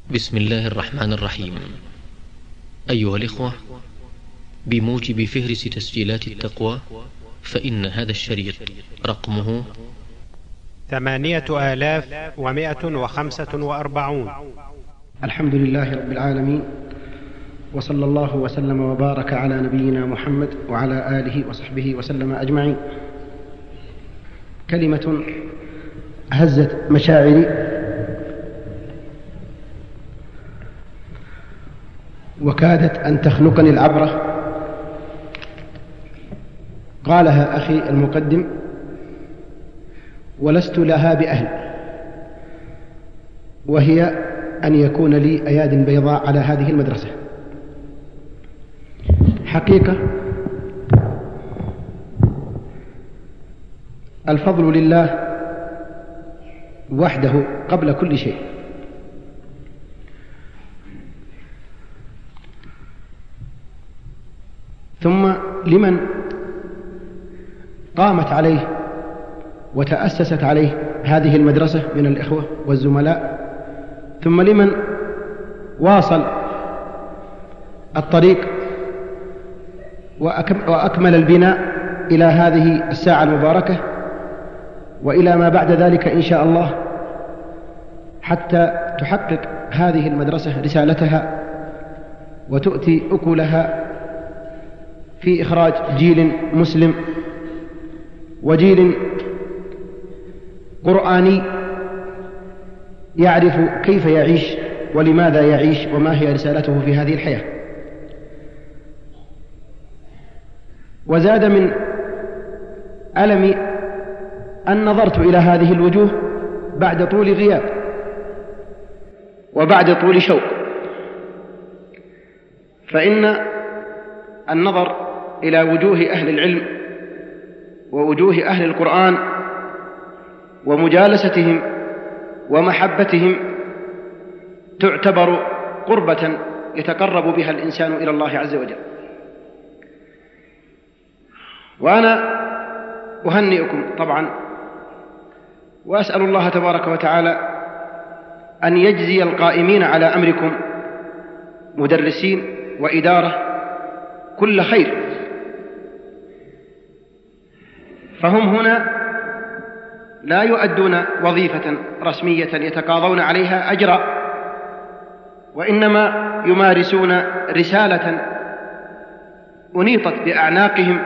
بسم الله الرحمن الرحيم. أيها الإخوة، بموجب فهرس تسجيلات التقوى، فإن هذا الشريط رقمه 8145. الحمد لله رب العالمين، وصلى الله وسلم وبارك على نبينا محمد وعلى آله وصحبه وسلم أجمعين. كلمة هزت مشاعري وكادت أن تخنقني العبرة، قالها أخي المقدم ولست لها بأهل، وهي أن يكون لي أياد بيضاء على هذه المدرسة. حقيقة الفضل لله وحده قبل كل شيء، ثم لمن قامت عليه وتأسست عليه هذه المدرسة من الإخوة والزملاء، ثم لمن واصل الطريق وأكمل البناء إلى هذه الساعة المباركة وإلى ما بعد ذلك إن شاء الله، حتى تحقق هذه المدرسة رسالتها وتؤتي أكلها في إخراج جيل مسلم وجيل قرآني يعرف كيف يعيش ولماذا يعيش وما هي رسالته في هذه الحياة. وزاد من ألمي أن نظرت إلى هذه الوجوه بعد طول غياب وبعد طول شوق، فإن النظر إلى وجوه أهل العلم ووجوه أهل القرآن ومجالستهم ومحبتهم تعتبر قربة يتقرب بها الإنسان إلى الله عز وجل. وأنا أهنئكم طبعا، وأسأل الله تبارك وتعالى أن يجزي القائمين على أمركم مدرسين وإدارة كل خير، فهم هنا لا يؤدون وظيفة رسمية يتقاضون عليها أجرا، وإنما يمارسون رسالة أنيطت بأعناقهم،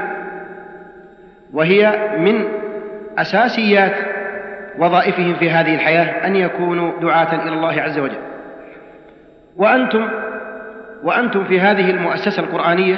وهي من أساسيات وظائفهم في هذه الحياة أن يكونوا دعاة إلى الله عز وجل. وأنتم في هذه المؤسسة القرآنية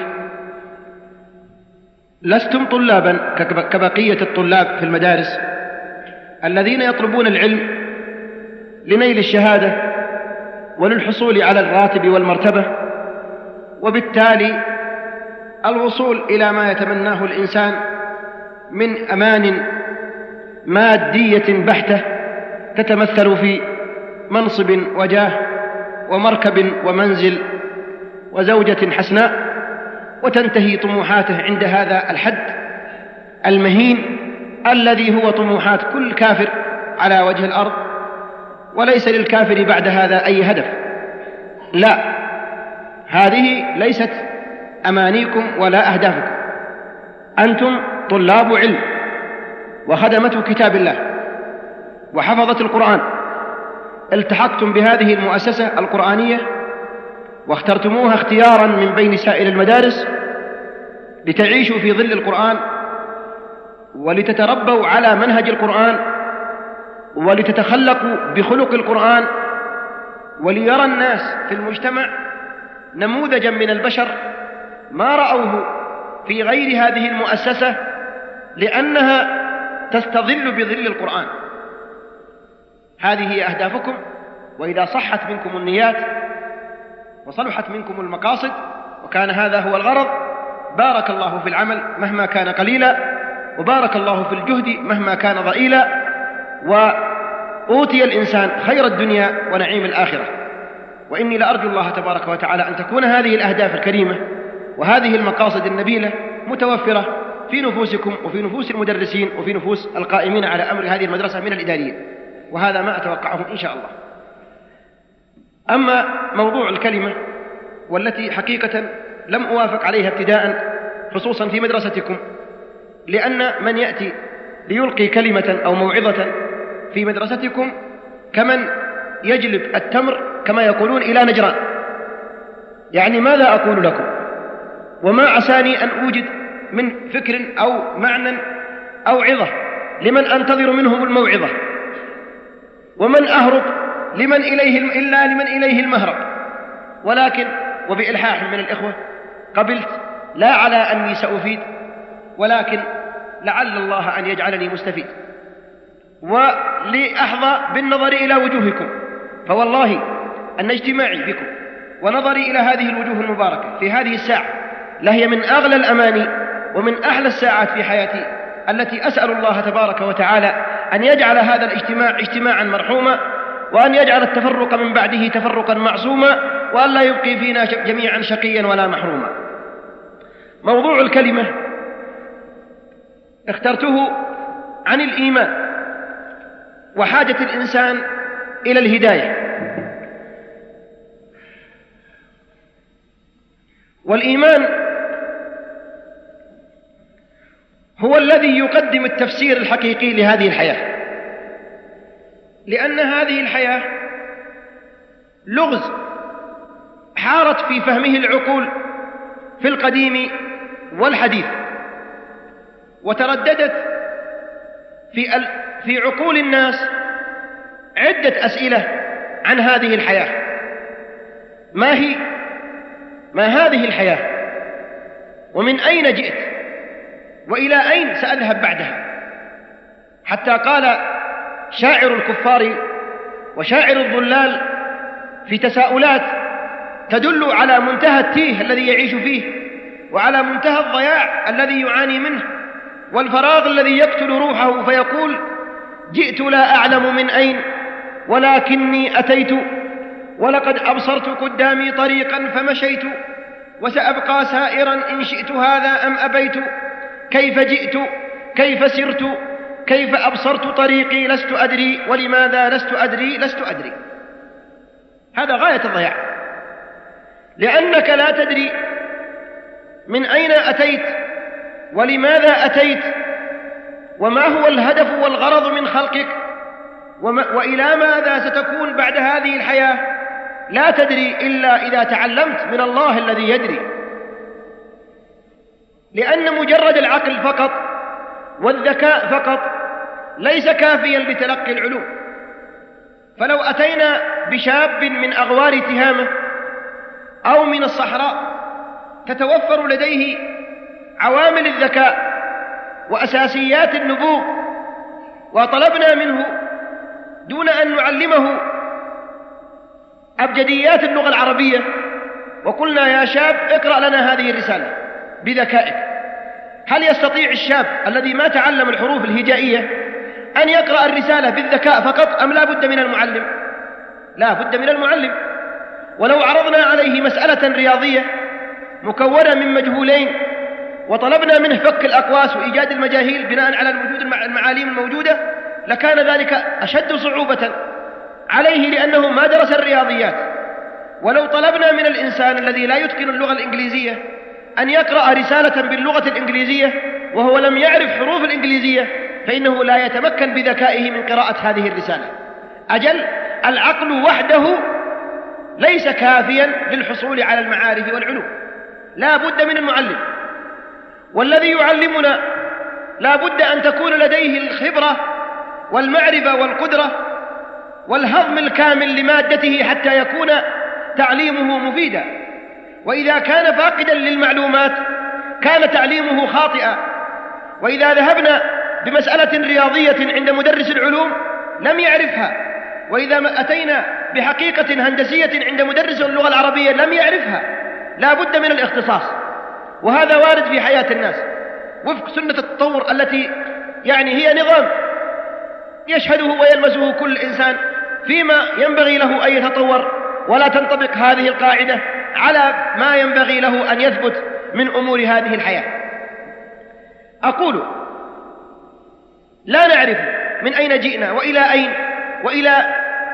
لستم طلابا كبقية الطلاب في المدارس الذين يطلبون العلم لنيل الشهادة وللحصول على الراتب والمرتبة، وبالتالي الوصول إلى ما يتمناه الإنسان من أمان مادية بحتة تتمثل في منصب وجاه ومركب ومنزل وزوجة حسناء، وتنتهي طموحاته عند هذا الحد المهين الذي هو طموحات كل كافر على وجه الأرض، وليس للكافر بعد هذا أي هدف. لا، هذه ليست أمانيكم ولا أهدافكم، أنتم طلاب علم وخدمة كتاب الله وحفظة القرآن، التحقتم بهذه المؤسسة القرآنية واخترتموها اختيارا من بين سائر المدارس لتعيشوا في ظل القرآن ولتتربوا على منهج القرآن ولتتخلقوا بخلق القرآن، وليرى الناس في المجتمع نموذجا من البشر ما رأوه في غير هذه المؤسسة، لأنها تستظل بظل القرآن. هذه هي أهدافكم، وإذا صحت منكم النيات وصلحت منكم المقاصد وكان هذا هو الغرض، بارك الله في العمل مهما كان قليلا، وبارك الله في الجهد مهما كان ضئيلا، وأوتي الإنسان خير الدنيا ونعيم الآخرة. وإني لأرجو الله تبارك وتعالى أن تكون هذه الأهداف الكريمة وهذه المقاصد النبيلة متوفرة في نفوسكم وفي نفوس المدرسين وفي نفوس القائمين على أمر هذه المدرسة من الإداريين، وهذا ما أتوقعه إن شاء الله. أما موضوع الكلمة والتي حقيقة لم أوافق عليها ابتداء خصوصا في مدرستكم، لأن من يأتي ليلقي كلمة أو موعظة في مدرستكم كمن يجلب التمر كما يقولون إلى نجران، يعني ماذا أقول لكم وما عساني أن أوجد من فكر أو معنى أو عظة لمن أنتظر منهم الموعظة، ومن أهرب لمن إليه المهرب. ولكن وبإلحاح من الإخوة قبلت، لا على أني سأفيد، ولكن لعل الله أن يجعلني مستفيد، ولأحظى بالنظر إلى وجوهكم، فوالله أن اجتماعي بكم ونظري إلى هذه الوجوه المباركة في هذه الساعة لهي من أغلى الأماني ومن أحلى الساعات في حياتي، التي أسأل الله تبارك وتعالى أن يجعل هذا الاجتماع اجتماعا مرحوما، وأن يجعل التفرق من بعده تفرقا معصوما، وأن لا يبقي فينا جميعا شقيا ولا محروما. موضوع الكلمة اخترته عن الإيمان وحاجة الإنسان إلى الهداية، والإيمان هو الذي يقدم التفسير الحقيقي لهذه الحياة، لأن هذه الحياة لغز حارت في فهمه العقول في القديم والحديث، وترددت في عقول الناس عدة أسئلة عن هذه الحياة. ما هذه الحياة؟ ومن أين جئت؟ وإلى أين سأذهب بعدها؟ حتى قال شاعر الكفار وشاعر الضلال في تساؤلات تدل على منتهى التيه الذي يعيش فيه، وعلى منتهى الضياع الذي يعاني منه، والفراغ الذي يقتل روحه، فيقول: جئت لا أعلم من أين، ولكني أتيت، ولقد أبصرت قدامي طريقا فمشيت، وسأبقى سائرا إن شئت هذا أم أبيت، كيف جئت، كيف سرت، كيف أبصرت طريقي، لست أدري، ولماذا لست أدري. هذا غاية الضياع، لأنك لا تدري من أين أتيت، ولماذا أتيت، وما هو الهدف والغرض من خلقك، وإلى ماذا ستكون بعد هذه الحياة. لا تدري إلا إذا تعلمت من الله الذي يدري، لأن مجرد العقل فقط والذكاء فقط ليس كافيا لتلقي العلوم. فلو أتينا بشاب من أغوار تهامة أو من الصحراء تتوفر لديه عوامل الذكاء وأساسيات النبوغ، وطلبنا منه دون أن نعلمه أبجديات اللغة العربية، وقلنا: يا شاب اقرأ لنا هذه الرسالة بذكائك، هل يستطيع الشاب الذي ما تعلم الحروف الهجائية أن يقرأ الرسالة بالذكاء فقط، أم لا بد من المعلم؟ لا بد من المعلم. ولو عرضنا عليه مسألة رياضية مكونة من مجهولين وطلبنا منه فك الأقواس وإيجاد المجاهيل بناء على المعاليم الموجودة، لكان ذلك أشد صعوبة عليه، لأنه ما درس الرياضيات. ولو طلبنا من الإنسان الذي لا يتقن اللغة الإنجليزية أن يقرأ رسالة باللغة الإنجليزية وهو لم يعرف حروف الإنجليزية، فإنه لا يتمكن بذكائه من قراءة هذه الرسالة. أجل العقل وحده ليس كافيا للحصول على المعارف والعلوم، لا بد من المعلم. والذي يعلمنا لا بد أن تكون لديه الخبرة والمعرفة والقدرة والهضم الكامل لمادته حتى يكون تعليمه مفيدا. وإذا كان فاقدا للمعلومات كان تعليمه خاطئا. وإذا ذهبنا بمسألة رياضية عند مدرس العلوم لم يعرفها، وإذا أتينا بحقيقة هندسية عند مدرس اللغة العربية لم يعرفها. لا بد من الاختصاص، وهذا وارد في حياة الناس وفق سنة التطور التي هي نظام يشهده ويلمسه كل إنسان فيما ينبغي له أن يتطور، ولا تنطبق هذه القاعدة على ما ينبغي له أن يثبت من أمور هذه الحياة. أقول: لا نعرف من أين جئنا وإلى أين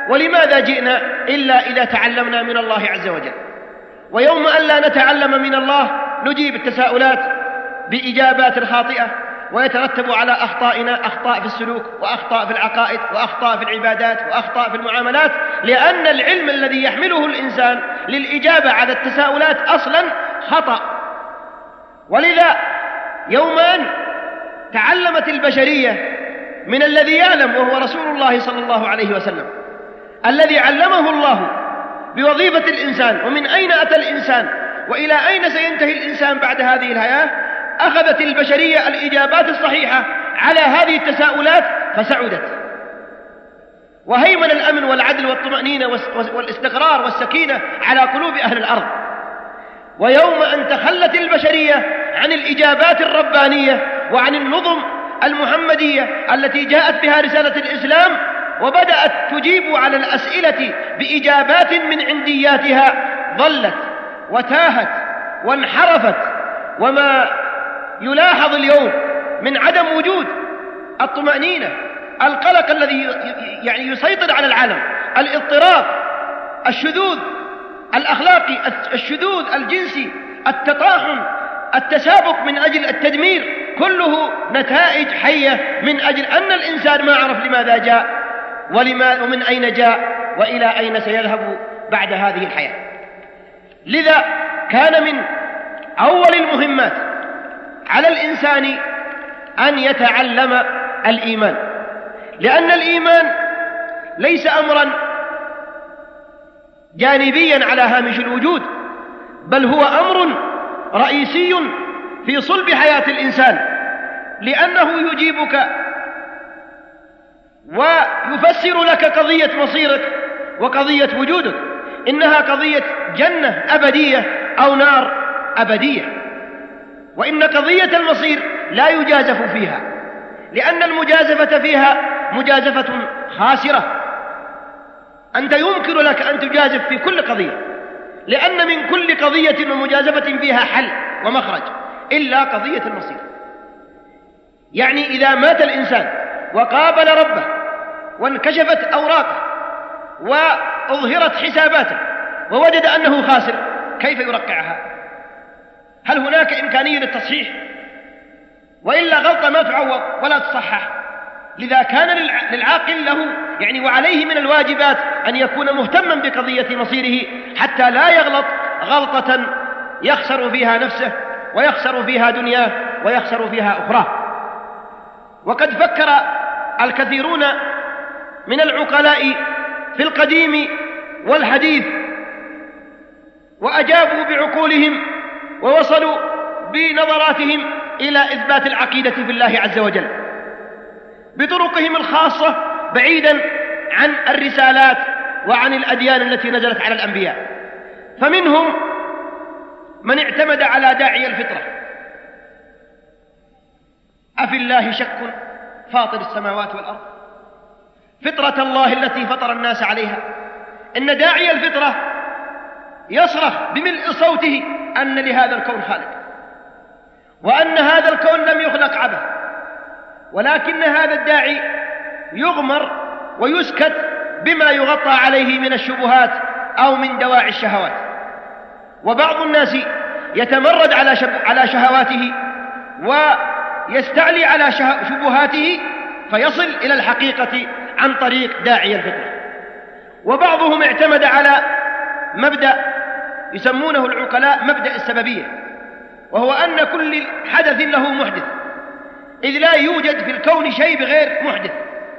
ولماذا جئنا إلا إذا تعلمنا من الله عز وجل؟ ويوم أن لا نتعلم من الله نجيب التساؤلات بإجابات خاطئة، ويترتب على أخطائنا أخطاء في السلوك، وأخطاء في العقائد، وأخطاء في العبادات، وأخطاء في المعاملات، لأن العلم الذي يحمله الإنسان للإجابة على التساؤلات أصلا خطأ. ولذا يوم أن تعلمت البشرية من الذي يعلم وهو رسول الله صلى الله عليه وسلم، الذي علمه الله بوظيفة الإنسان ومن أين أتى الإنسان وإلى أين سينتهي الإنسان بعد هذه الحياة، أخذت البشرية الإجابات الصحيحة على هذه التساؤلات فسعدت، وهيمن الأمن والعدل والطمأنينة والاستقرار والسكينة على قلوب أهل الأرض. ويوم أن تخلت البشرية عن الإجابات الربانية وعن النظم المحمدية التي جاءت بها رسالة الإسلام، وبدأت تجيب على الأسئلة بإجابات من عندياتها، ضلت وتاهت وانحرفت. وما يلاحظ اليوم من عدم وجود الطمأنينة، القلق الذي يعني يسيطر على العالم، الاضطراب، الشذوذ الأخلاقي، الشذوذ الجنسي، التطاحن، التسابق من أجل التدمير، كله نتائج حية من أجل أن الإنسان ما عرف لماذا جاء ومن أين جاء وإلى أين سيذهب بعد هذه الحياة. لذا كان من أول المهمات على الإنسان أن يتعلم الإيمان، لأن الإيمان ليس أمرا جانبيا على هامش الوجود، بل هو أمر رئيسي في صلب حياة الإنسان، لأنه يجيبك ويفسر لك قضية مصيرك وقضية وجودك، إنها قضية جنة أبدية أو نار أبدية. وإن قضية المصير لا يجازف فيها، لأن المجازفة فيها مجازفة خاسرة. أنت يمكن لك أن تجازف في كل قضية، لأن من كل قضية ومجازفة فيها حل ومخرج، إلا قضية المصير. يعني إذا مات الإنسان وقابل ربه وانكشفت أوراقه وأظهرت حساباته ووجد أنه خاسر، كيف يرقعها؟ هل هناك إمكانية للتصحيح؟ وإلا غلطة ما تعوض ولا تصحح. لذا كان للعاقل له يعني وعليه من الواجبات أن يكون مهتما بقضية مصيره، حتى لا يغلط غلطة يخسر فيها نفسه ويخسر فيها دنياه ويخسر فيها أخرى. وقد فكر الكثيرون من العقلاء في القديم والحديث، وأجابوا بعقولهم ووصلوا بنظراتهم إلى إثبات العقيدة بالله عز وجل بطرقهم الخاصة، بعيدا عن الرسالات وعن الأديان التي نزلت على الأنبياء. فمنهم من اعتمد على داعي الفطرة: أفي الله شك فاطر السماوات والأرض، فطرة الله التي فطر الناس عليها. إن داعي الفطرة يصرخ بملء صوته أن لهذا الكون خالق، وأن هذا الكون لم يخلق عبث، ولكن هذا الداعي يغمر ويسكت بما يغطى عليه من الشبهات أو من دواعي الشهوات. وبعض الناس يتمرد على شهواته ويستعلي على شبهاته فيصل إلى الحقيقة عن طريق داعي الفطرة. وبعضهم اعتمد على مبدأ يسمونه العقلاء مبدأ السببية، وهو أن كل حدث له محدث، إذ لا يوجد في الكون شيء بغير محدث.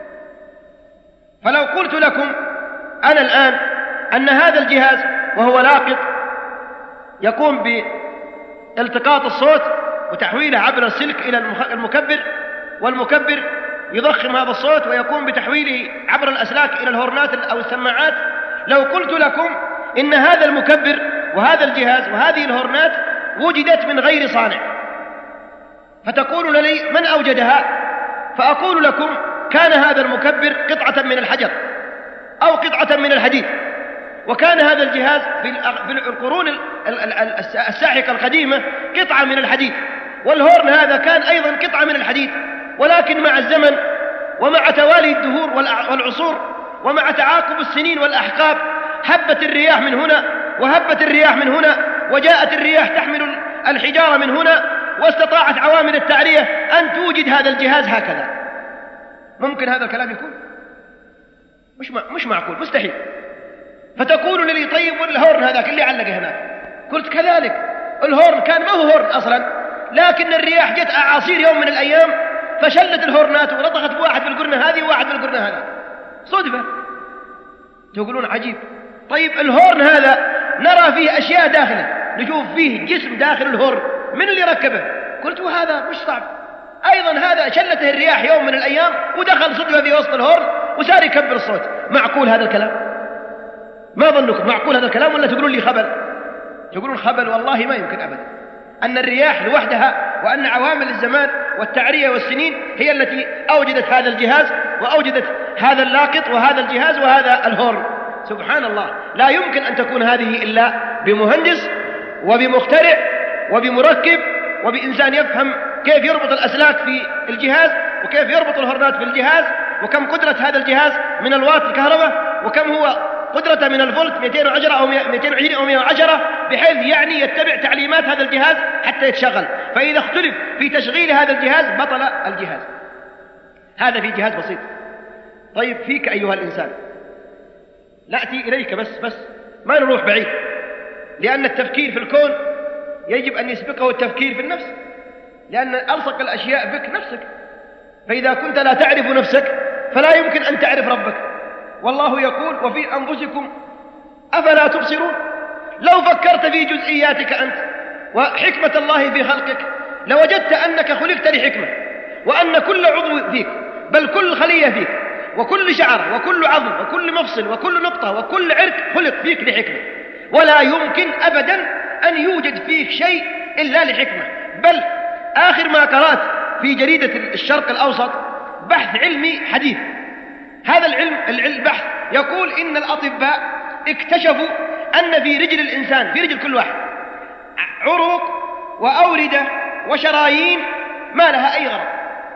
فلو قلت لكم أنا الآن أن هذا الجهاز وهو لاقط يقوم بالتقاط الصوت وتحويله عبر السلك إلى المكبر، والمكبر يضخم هذا الصوت ويقوم بتحويله عبر الأسلاك إلى الهورنات أو السماعات، لو قلت لكم إن هذا المكبر وهذا الجهاز وهذه الهورنات وجدت من غير صانع، فتقولون لي من أوجدها؟ فأقول لكم كان هذا المكبر قطعة من الحجر أو قطعة من الحديد، وكان هذا الجهاز في القرون الساحقة القديمة قطعة من الحديد، والهورن هذا كان أيضا قطعة من الحديد، ولكن مع الزمن ومع توالي الدهور والعصور ومع تعاقب السنين والأحقاب هبت الرياح من هنا وهبت الرياح من هنا، وجاءت الرياح تحمل الحجارة من هنا، واستطاعت عوامل التعرية أن توجد هذا الجهاز هكذا. ممكن هذا الكلام يكون؟ مش معقول، مستحيل. فتقول لي طيب والهورن هذاك اللي علقه هناك؟ قلت كذلك، الهورن كان ما هو هورن أصلا، لكن الرياح جت أعاصير يوم من الأيام فشلت الهورنات ولطخت بواحد بالقرنة هذه وواحد بالقرنة هذا، صدفة. تقولون عجيب. طيب الهورن هذا نرى فيه أشياء داخله، نشوف فيه جسم داخل الهورن، من اللي ركبه؟ قلت وهذا مش صعب، أيضا هذا شلته الرياح يوم من الأيام ودخل صدفة في وسط الهورن وصار يكبر الصوت. معقول هذا الكلام؟ ما ظنكم معقول هذا الكلام ولا تقولون لي خبل؟ تقولون خبل، والله ما يمكن أبدا أن الرياح لوحدها وأن عوامل الزمان والتعرية والسنين هي التي أوجدت هذا الجهاز وأوجدت هذا اللاقط وهذا الجهاز وهذا الهورن. سبحان الله، لا يمكن أن تكون هذه إلا بمهندس وبمخترع وبمركب وبإنسان يفهم كيف يربط الأسلاك في الجهاز وكيف يربط الهورنات في الجهاز، وكم قدرة هذا الجهاز من الوات الكهرباء، وكم هو قدرته من الفولت 210 أو 220 أو 110، بحيث يعني يتبع تعليمات هذا الجهاز حتى يتشغل. فإذا اختلف في تشغيل هذا الجهاز بطل الجهاز. هذا في جهاز بسيط. طيب فيك أيها الإنسان، نأتي إليك بس ما نروح بعيد، لأن التفكير في الكون يجب أن يسبقه التفكير في النفس، لأن ألصق الأشياء بك نفسك. فإذا كنت لا تعرف نفسك فلا يمكن أن تعرف ربك. والله يقول وفي أنفسكم أفلا تبصرون. لو فكرت في جزئياتك أنت وحكمة الله في خلقك لوجدت أنك خلقت لحكمة، وأن كل عضو فيك، بل كل خلية فيك، وكل شعر وكل عظم وكل مفصل وكل نقطة وكل عرق خلق فيك لحكمة، ولا يمكن أبدا أن يوجد فيك شيء إلا لحكمة. بل آخر ما قرأت في جريدة الشرق الأوسط بحث علمي حديث، هذا البحث يقول إن الأطباء اكتشفوا أن في رجل الإنسان، في رجل كل واحد، عروق وأوردة وشرايين ما لها أي غرض،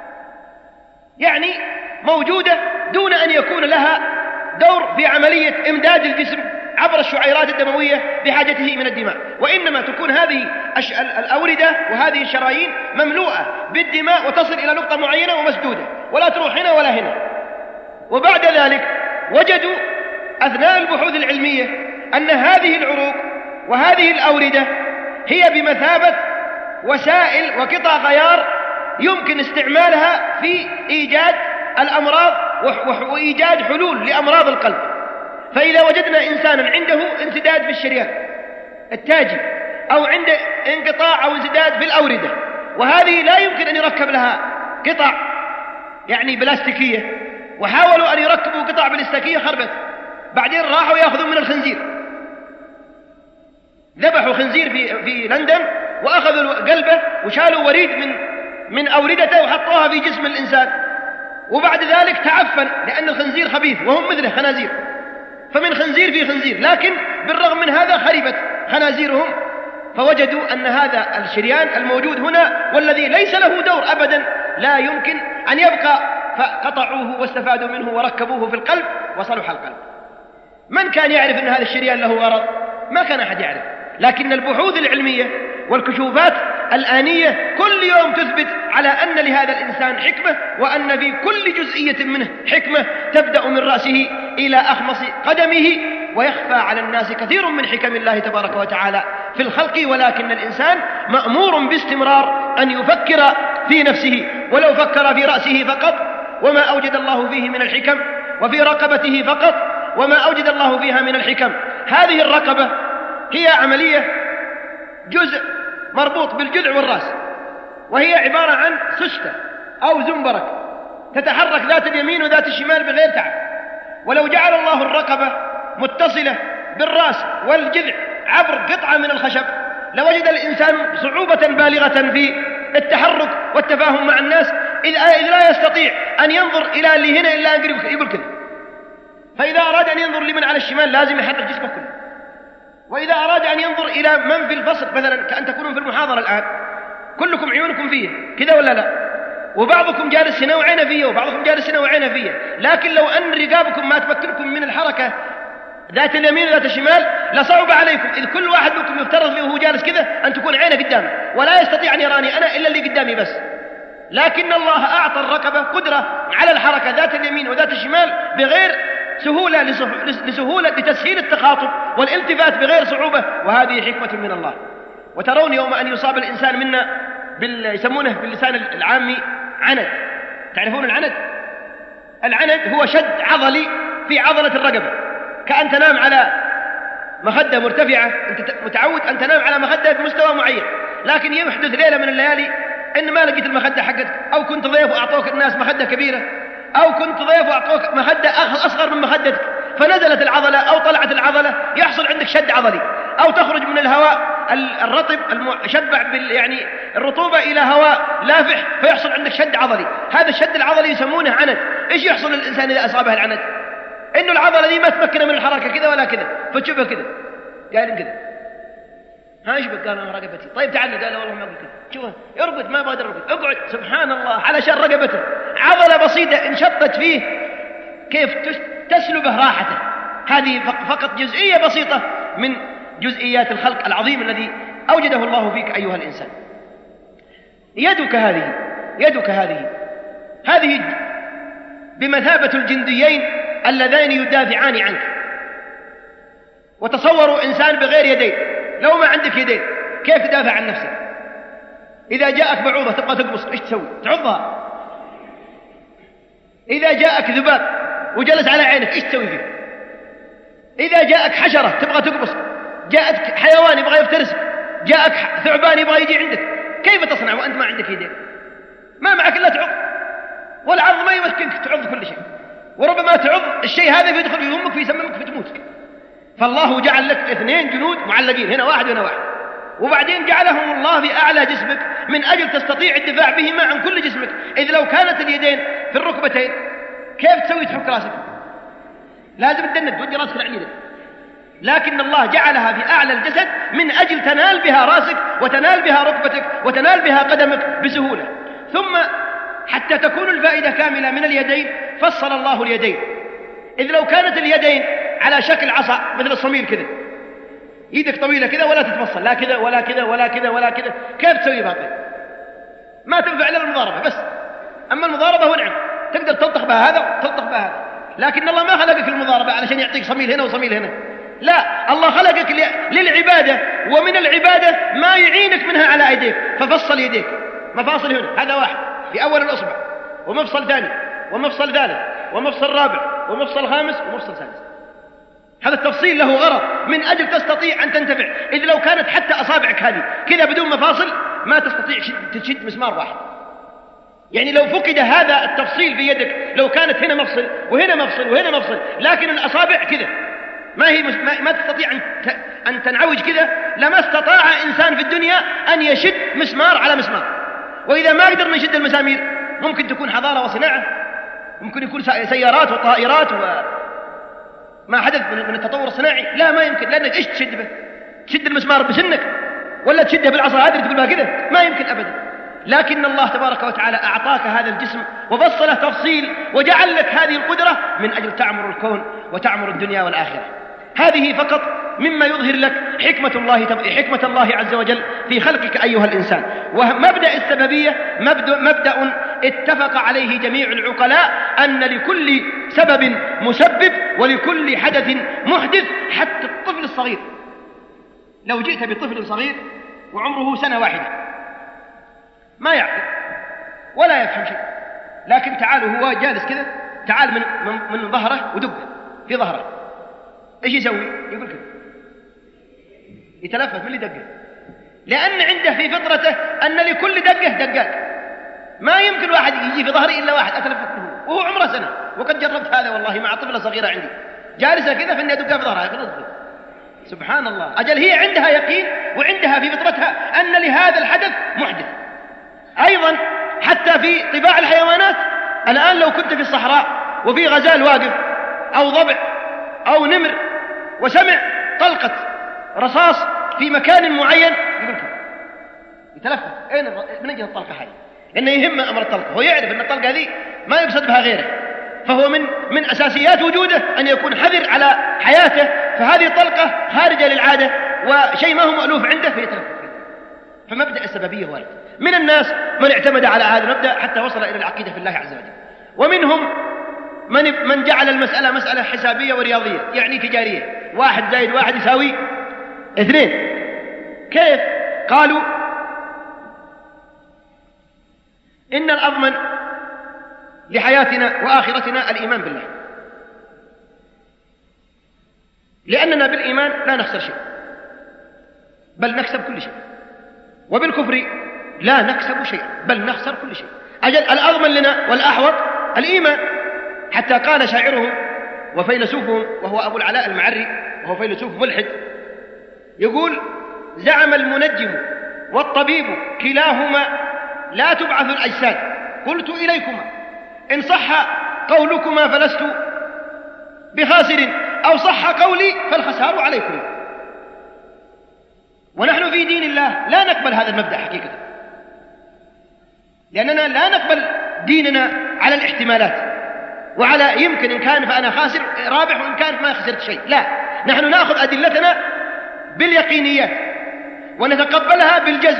يعني موجودة دون أن يكون لها دور في عملية إمداد الجسم عبر الشعيرات الدموية بحاجته من الدماء، وإنما تكون هذه الأوردة وهذه الشرايين مملوءة بالدماء وتصل إلى نقطة معينة ومسدودة ولا تروح هنا ولا هنا. وبعد ذلك وجدوا أثناء البحوث العلمية أن هذه العروق وهذه الأوردة هي بمثابة وسائل وقطع غيار يمكن استعمالها في إيجاد الأمراض وإيجاد حلول لأمراض القلب. فإذا وجدنا إنسانا عنده انسداد في الشريان التاجي أو عنده انقطاع أو انسداد في الأوردة، وهذه لا يمكن أن يركب لها قطع يعني بلاستيكية، وحاولوا أن يركبوا قطع بلاستيكية خربت، بعدين راحوا يأخذوا من الخنزير، ذبحوا خنزير في لندن وأخذوا قلبه وشالوا وريد من أوردته وحطوها في جسم الإنسان، وبعد ذلك تعفن لأن الخنزير خبيث وهم مثله خنازير، فمن خنزير في خنزير، لكن بالرغم من هذا خربت خنازيرهم. فوجدوا أن هذا الشريان الموجود هنا والذي ليس له دور أبدا لا يمكن أن يبقى، فقطعوه واستفادوا منه وركبوه في القلب وصلح القلب. من كان يعرف أن هذا الشريان له غرض؟ ما كان أحد يعرف، لكن البحوث العلمية والكشوفات الآنية كل يوم تثبت على أن لهذا الإنسان حكمة، وأن في كل جزئية منه حكمة تبدأ من رأسه إلى أخمص قدمه. ويخفى على الناس كثير من حكم الله تبارك وتعالى في الخلق، ولكن الإنسان مأمور باستمرار أن يفكر في نفسه، ولو فكر في رأسه فقط وما أوجد الله فيه من الحكم، وفي رقبته فقط وما أوجد الله فيها من الحكم. هذه الرقبة هي عملية جزء مربوط بالجذع والرأس، وهي عبارة عن سستة أو زنبرك تتحرك ذات اليمين وذات الشمال بغير تعب. ولو جعل الله الرقبة متصلة بالرأس والجذع عبر قطعة من الخشب لوجد الإنسان صعوبة بالغة في التحرك والتفاهم مع الناس، إذ لا يستطيع أن ينظر إلى اللي هنا إلا أن يقول كذا. فإذا أراد أن ينظر لمن على الشمال لازم يحرك جسمه كله، وإذا أراد أن ينظر إلى من في الفصل مثلا كأن تكونوا في المحاضرة الآن كلكم عيونكم فيه كذا ولا لا، وبعضكم جالس هنا وعينه فيه، وبعضكم جالس هنا وعينه فيه، لكن لو أن رقابكم ما تمكنكم من الحركة ذات اليمين وذات الشمال لصعب عليكم، إذ كل واحد منكم يفترض له وهو جالس كذا أن تكون عينه قدامه، ولا يستطيع أن يراني أنا إلا اللي قدامي بس. لكن الله أعطى الرقبة قدرة على الحركة ذات اليمين وذات الشمال بغير سهولة، لسهولة لتسهيل التخاطب والالتفات بغير صعوبة، وهذه حكمة من الله. وترون يوم أن يصاب الإنسان منا يسمونه باللسان العامي عند. تعرفون العند؟ العند هو شد عضلي في عضلة الرقبة، كأن تنام على مخدة مرتفعة، أنت متعود أن تنام على مخدة بمستوى معين، لكن يحدث ليلة من الليالي إن ما لقيت المخدة حقتك، أو كنت ضيف وأعطوك الناس مخدة كبيرة، أو كنت ضيف وأعطوك مخدة أصغر من مخدتك، فنزلت العضلة أو طلعت العضلة، يحصل عندك شد عضلي، أو تخرج من الهواء الرطب المشبع يعني الرطوبة إلى هواء لافح، فيحصل عندك شد عضلي. هذا الشد العضلي يسمونه عند. إيش يحصل للإنسان إذا أصابه العند؟ إنه العضلة دي ما تمكن من الحركة كذا ولا كذا، فتشوفها كذا قال كذا، ها ايش بك؟ قال انا رقبتي. طيب تعال. قال والله ما اقول كذا. شوف يرقد، ما بقدر ارقد، اقعد. سبحان الله، علشان رقبته عضله بسيطه انشطت فيه كيف تسلبه راحته. هذه فقط جزئيه بسيطه من جزئيات الخلق العظيم الذي اوجده الله فيك ايها الانسان. يدك هذه بمثابه الجنديين اللذين يدافعان عنك. وتصوروا انسان بغير يدين، لو ما عندك يدين كيف تدافع عن نفسك؟ إذا جاءك بعوضة تبغى تقبص إيش تسوي؟ تعضها. إذا جاءك ذباب وجلس على عينك إيش تسوي فيه؟ إذا جاءك حشرة تبغى تقبص، جاءك حيوان يبغى يفترسك، جاءك ثعبان يبغى يجي عندك، كيف تصنع وأنت ما عندك يدين؟ ما معك إلا تعض، والعض ما يمكنك تعض كل شيء، وربما تعض الشيء هذا فيدخل في فمك فيسممك فتموت. فالله جعل لك 2 جنود معلقين، هنا واحد وهنا واحد، وبعدين جعلهم الله في أعلى جسمك من أجل تستطيع الدفاع بهما عن كل جسمك. إذ لو كانت اليدين في الركبتين كيف تسوي تحك راسك؟ لازم تدند تودي راسك العليل، لكن الله جعلها في أعلى الجسد من أجل تنال بها راسك وتنال بها ركبتك وتنال بها قدمك بسهولة. ثم حتى تكون الفائدة كاملة من اليدين فصل الله اليدين. إذ لو كانت اليدين على شكل عصا مثل الصميل كذا، يدك طويلة كذا ولا تتفصل، لا كذا ولا كذا ولا كذا ولا كذا، كيف تسوي باقي؟ ما تنفع إلا المضاربة بس. أما المضاربة ونعم تقدر تلطخ بها هذا وتلطخ بها هذا، لكن الله ما خلقك المضاربة علشان يعطيك صميل هنا وصميل هنا، لا، الله خلقك للعبادة، ومن العبادة ما يعينك منها على أيديك، ففصل يديك مفاصل هنا، هذا واحد في أول الأصبع، ومفصل ثاني، ومفصل ثالث، ومفصل رابع، ومفصل خامس، ومفصل سادس. هذا التفصيل له غرض من أجل تستطيع أن تنتفع. إذ لو كانت حتى أصابعك هذه كذا بدون مفاصل ما تستطيع تشد مسمار واحد. يعني لو فقد هذا التفصيل في يدك، لو كانت هنا مفصل وهنا مفصل وهنا مفصل، لكن الأصابع كذا ما تستطيع أن تنعوج كذا، لما استطاع إنسان في الدنيا أن يشد مسمار على مسمار. وإذا ما قدرنا نشد المسامير ممكن تكون حضارة وصناعة، ممكن يكون سيارات وطائرات وما حدث من التطور الصناعي، لا ما يمكن، لأنك إيش تشد به؟ تشد المسمار بسنك ولا تشده بالعصا هذه تقول بها كذا؟ ما يمكن أبدا. لكن الله تبارك وتعالى أعطاك هذا الجسم وفصله تفصيل وجعل لك هذه القدرة من أجل تعمر الكون وتعمر الدنيا والآخرة. هذه فقط مما يظهر لك حكمة الله عز وجل في خلقك أيها الإنسان. ومبدأ السببية مبدأ اتفق عليه جميع العقلاء، أن لكل سبب مسبب ولكل حدث محدث. حتى الطفل الصغير لو جئت بطفل صغير وعمره 1 سنة ما يعقل ولا يفهم شيء، لكن تعالوا هو جالس كذا، تعال من ظهره ودقه في ظهره، ايش يسوي؟ يقول كذا، يتلفت من اللي دقه، لأن عنده في فطرته أن لكل دقة دقات. ما يمكن واحد يجي في ظهري إلا واحد أتلفت منه وهو عمره 1 سنة. وقد جربت هذا والله مع طفلة صغيرة عندي جالسة كذا، فإني أدقها في ظهرها. سبحان الله، أجل هي عندها يقين وعندها في فطرتها أن لهذا الحدث محدث. أيضا حتى في طباع الحيوانات، الآن لو كنت في الصحراء وفي غزال واقف أو ضبع أو نمر وسمع طلقة رصاص في مكان معين، يقول يتلفت، أين من أجل الطلقة هذه؟ إنه يهم أمر الطلقة، هو يعرف أن الطلقة هذه ما يقصد بها غيره، فهو من أساسيات وجوده أن يكون حذر على حياته، فهذه طلقة خارجة للعادة وشيء ما هو مألوف عنده فيترك. فمبدأ السببية وارد. من الناس من اعتمد على هذا المبدأ حتى وصل إلى العقيدة في الله عز وجل، ومنهم من جعل المسألة مسألة حسابية ورياضية، يعني تجارية، 1 زائد 1 يساوي 2. كيف؟ قالوا إن الأضمن لحياتنا وآخرتنا الإيمان بالله، لأننا بالإيمان لا نخسر شيء بل نكسب كل شيء، وبالكفر لا نكسب شيء بل نخسر كل شيء. أجل الأضمن لنا والأحوط الإيمان، حتى قال شاعرهم وفيلسوفهم وهو أبو العلاء المعري وهو فيلسوف ملحد، يقول: زعم المنجم والطبيب كلاهما لا تبعث الأجساد، قلت إليكما إن صح قولكما فلست بخاسر، أو صح قولي فالخسار عليكم. ونحن في دين الله لا نقبل هذا المبدأ حقيقة، لأننا لا نقبل ديننا على الاحتمالات وعلى يمكن إن كان فأنا خاسر رابح وإن كان ما خسرت شيء. لا، نحن نأخذ أدلتنا باليقينيات ونتقبلها بالجزم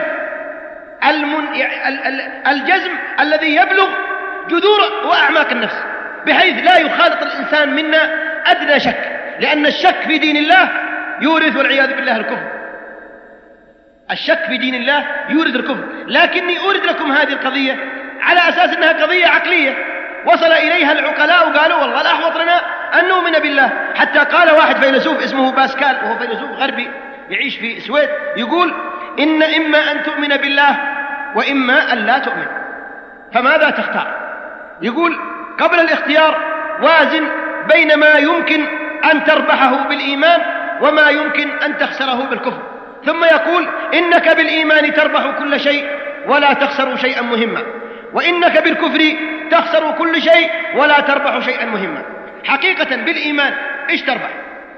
الجزم الذي يبلغ جذور وأعماق النفس، بحيث لا يخالط الإنسان منا أدنى شك، لأن الشك في دين الله يورث والعياذ بالله الكفر. الشك في دين الله يورث الكفر، لكني أورد لكم هذه القضية على أساس أنها قضية عقلية وصل إليها العقلاء وقالوا والله الأحوط لنا أن نؤمن بالله. حتى قال واحد فيلسوف اسمه باسكال وهو فيلسوف غربي يعيش في السويد، يقول: إن إما أن تؤمن بالله وإما أن لا تؤمن، فماذا تختار؟ يقول: قبل الاختيار وازن بين ما يمكن أن تربحه بالإيمان وما يمكن أن تخسره بالكفر، ثم يقول: إنك بالإيمان تربح كل شيء ولا تخسر شيئا مهما، وإنك بالكفر تخسر كل شيء ولا تربح شيئا مهما. حقيقة بالإيمان إيش تربح؟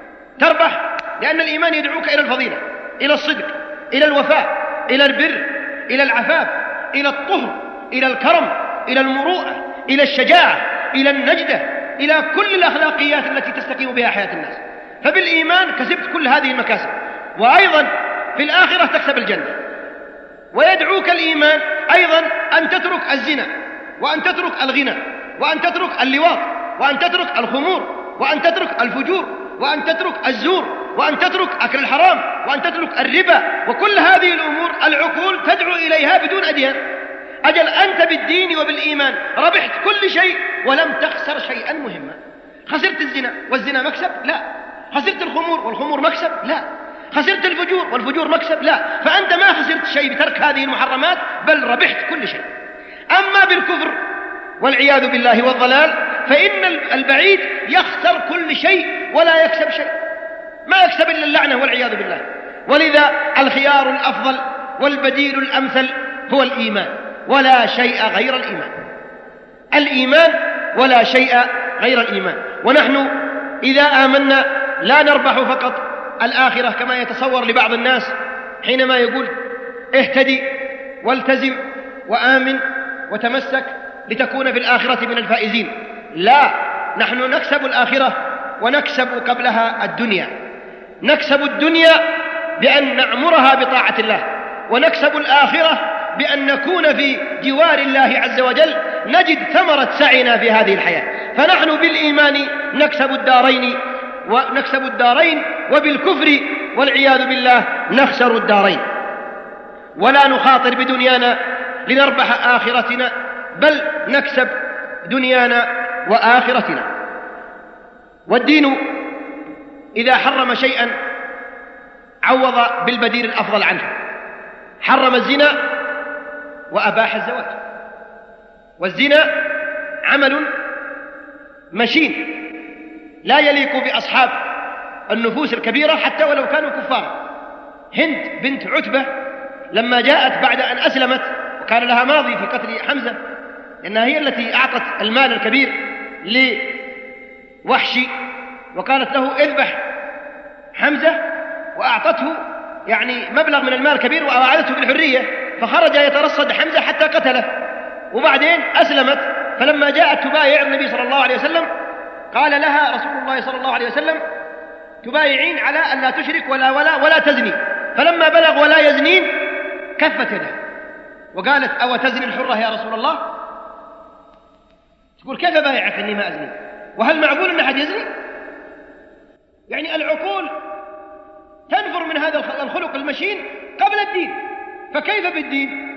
تربح لأن الإيمان يدعوك إلى الفضيلة، إلى الصدق، إلى الوفاء، إلى البر، إلى العفاف، إلى الطهر، إلى الكرم، إلى المروءة، إلى الشجاعة، إلى النجدة، إلى كل الأخلاقيات التي تستقيم بها حياة الناس. فبالإيمان كسبت كل هذه المكاسب، وأيضا في الآخرة تكسب الجنة. ويدعوك الإيمان أيضا أن تترك الزنا، وأن تترك الغنى، وأن تترك اللواط، وأن تترك الخمور، وأن تترك الفجور، وأن تترك الزور، وأن تترك أكل الحرام، وأن تترك الربا، وكل هذه الأمور العقول تدعو إليها بدون أديان. أجل أنت بالدين وبالإيمان ربحت كل شيء ولم تخسر شيئا مهما. خسرت الزنا والزنا مكسب؟ لا. خسرت الخمور والخمور مكسب؟ لا. خسرت الفجور والفجور مكسب؟ لا. فأنت ما خسرت شيء بترك هذه المحرمات، بل ربحت كل شيء. أما بالكفر والعياذ بالله والضلال فإن البعيد يخسر كل شيء ولا يكسب شيء، ما يكسب إلا اللعنة والعياذ بالله. ولذا الخيار الأفضل والبديل الأمثل هو الإيمان، ولا شيء غير الإيمان. الإيمان ولا شيء غير الإيمان. ونحن إذا آمنا لا نربح فقط الآخرة كما يتصور لبعض الناس حينما يقول: اهتدي والتزم وآمن وتمسك لتكون في الآخرة من الفائزين. لا، نحن نكسب الآخرة ونكسب قبلها الدنيا. نكسب الدنيا بأن نعمرها بطاعة الله، ونكسب الآخرة بأن نكون في جوار الله عز وجل نجد ثمرة سعينا في هذه الحياة. فنحن بالإيمان نكسب الدارين وبالكفر والعياذ بالله نخسر الدارين. ولا نخاطر بدنيانا لنربح آخرتنا، بل نكسب دنيانا وآخرتنا. والدين إذا حرم شيئا عوض بالبديل الأفضل عنه. حرم الزنا وأباح الزواج، والزنا عمل مشين لا يليق بأصحاب النفوس الكبيرة حتى ولو كانوا كفارا. هند بنت عتبة لما جاءت بعد أن أسلمت وكان لها ماضي في قتل حمزة، لأنها هي التي أعطت المال الكبير لوحشي وقالت له اذبح حمزة، وأعطته يعني مبلغ من المال كبير وأوعدته بالحرية، فخرج يترصد حمزة حتى قتله. وبعدين أسلمت. فلما جاءت تبايع النبي صلى الله عليه وسلم قال لها رسول الله صلى الله عليه وسلم: تبايعين على أن لا تشرك ولا تزني. فلما بلغ ولا يزنين كفت يده وقالت: أو تزني الحرة يا رسول الله؟ تقول: كيف بايعك أني ما أزني؟ وهل معقول أن أحد يزني؟ يعني العقول تنفر من هذا الخلق المشين قبل الدين، فكيف بالدين؟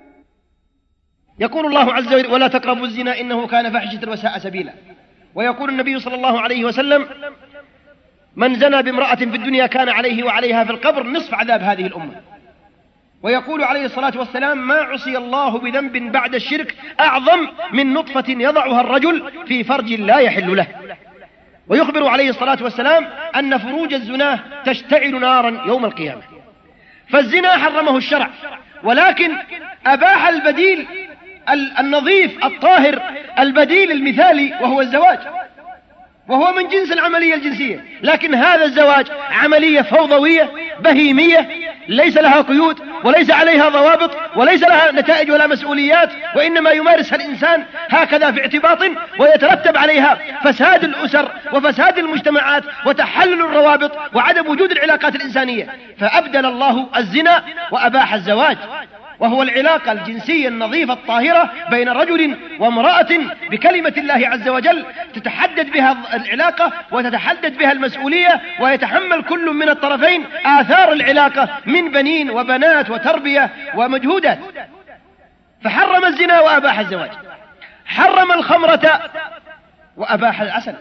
يقول الله عز وجل: ولا تقربوا الزنا إنه كان فاحشة وساء سبيلا. ويقول النبي صلى الله عليه وسلم: من زنى بامرأة في الدنيا كان عليه وعليها في القبر نصف عذاب هذه الأمة. ويقول عليه الصلاة والسلام: ما عصي الله بذنب بعد الشرك أعظم من نطفة يضعها الرجل في فرج لا يحل له. ويخبر عليه الصلاة والسلام أن فروج الزناه تشتعل نارا يوم القيامة. فالزنا حرمه الشرع، ولكن أباح البديل النظيف الطاهر، البديل المثالي، وهو الزواج، وهو من جنس العملية الجنسية. لكن هذا الزواج عملية فوضوية بهيمية ليس لها قيود وليس عليها ضوابط وليس لها نتائج ولا مسؤوليات، وإنما يمارسها الإنسان هكذا في اعتباط، ويترتب عليها فساد الأسر وفساد المجتمعات وتحلل الروابط وعدم وجود العلاقات الإنسانية. فأبدل الله الزنا وأباح الزواج، وهو العلاقة الجنسية النظيفة الطاهرة بين رجل وامرأة بكلمة الله عز وجل تتحدد بها العلاقة وتتحدد بها المسؤولية، ويتحمل كل من الطرفين آثار العلاقة من بنين وبنات وتربية ومجهودات. فحرم الزنا وأباح الزواج، حرم الخمرة وأباح العسل،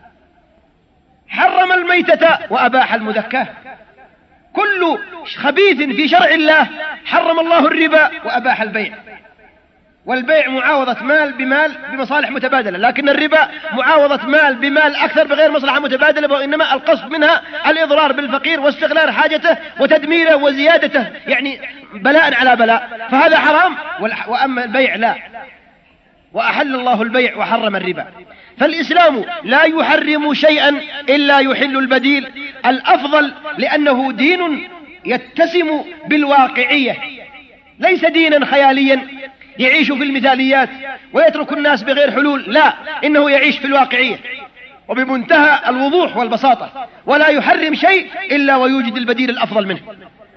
حرم الميتة وأباح المذكاة. كل خبيث في شرع الله. حرم الله الربا وأباح البيع، والبيع معاوضة مال بمال بمصالح متبادلة، لكن الربا معاوضة مال بمال أكثر بغير مصلحة متبادلة، وإنما القصد منها الإضرار بالفقير واستغلال حاجته وتدميره وزيادته، يعني بلاء على بلاء، فهذا حرام. وأما البيع لا، وأحل الله البيع وحرم الربا. فالإسلام لا يحرم شيئا إلا يحل البديل الأفضل، لأنه دين يتسم بالواقعية، ليس دينا خياليا يعيش في المثاليات ويترك الناس بغير حلول، لا، إنه يعيش في الواقعية وبمنتهى الوضوح والبساطة، ولا يحرم شيء إلا ويوجد البديل الأفضل منه.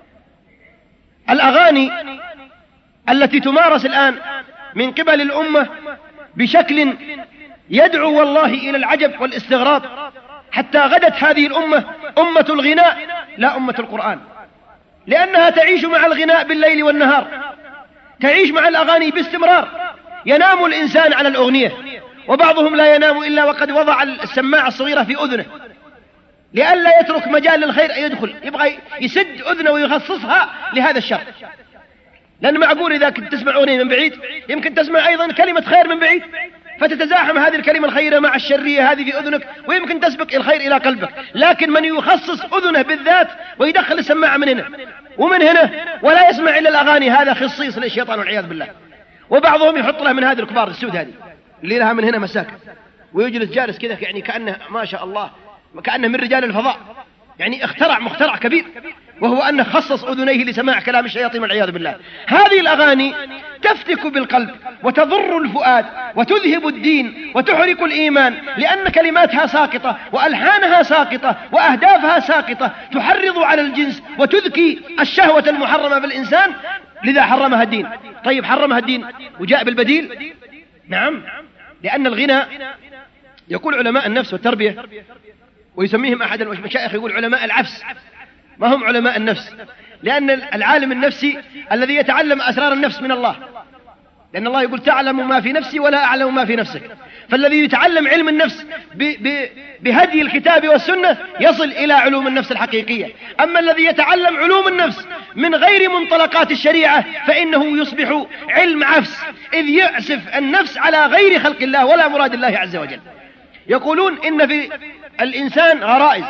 الأغاني التي تمارس الآن من قبل الأمة بشكل يدعو والله إلى العجب والاستغراب، حتى غدت هذه الأمة أمة الغناء لا أمة القرآن، لأنها تعيش مع الغناء بالليل والنهار، تعيش مع الأغاني باستمرار. ينام الإنسان على الأغنية، وبعضهم لا ينام إلا وقد وضع السماعة الصغيرة في أذنه لئلا يترك مجال للخير أن يدخل، يبغى يسد أذنه ويخصصها لهذا الشر. لأن معقول إذا كنت تسمع أغنية من بعيد يمكن تسمع أيضا كلمة خير من بعيد، فتتزاحم هذه الكلمة الخيرة مع الشرية هذه في أذنك، ويمكن تسبق الخير إلى قلبك. لكن من يخصص أذنه بالذات ويدخل السماعة من هنا ومن هنا ولا يسمع إلا الأغاني، هذا خصيص للشيطان والعياذ بالله. وبعضهم يحط له من هذه الكبار السود هذه اللي لها من هنا مساكن، ويجلس جالس كذا يعني كأنه ما شاء الله كأنه من رجال الفضاء، يعني اخترع مخترع كبير، وهو أنه خصص أذنيه لسماع كلام الشياطين والعياذ بالله. هذه الأغاني تفتك بالقلب وتضر الفؤاد وتذهب الدين وتحرق الإيمان، لأن كلماتها ساقطة وألحانها ساقطة وأهدافها ساقطة، تحرض على الجنس وتذكي الشهوة المحرمة بالإنسان، لذا حرمها الدين. طيب حرمها الدين وجاء بالبديل؟ نعم، لأن الغنى، يقول علماء النفس والتربية ويسميهم أحد المشايخ يقول علماء العفس، ما هم علماء النفس، لأن العالم النفسي الذي يتعلم أسرار النفس من الله، لأن الله يقول تعلم ما في نفسي ولا أعلم ما في نفسك. فالذي يتعلم علم النفس بهدي الكتاب والسنة يصل إلى علوم النفس الحقيقية. أما الذي يتعلم علوم النفس من غير منطلقات الشريعة فإنه يصبح علم عفس، إذ يعسف النفس على غير خلق الله ولا مراد الله عز وجل. يقولون إن في الإنسان غرائز،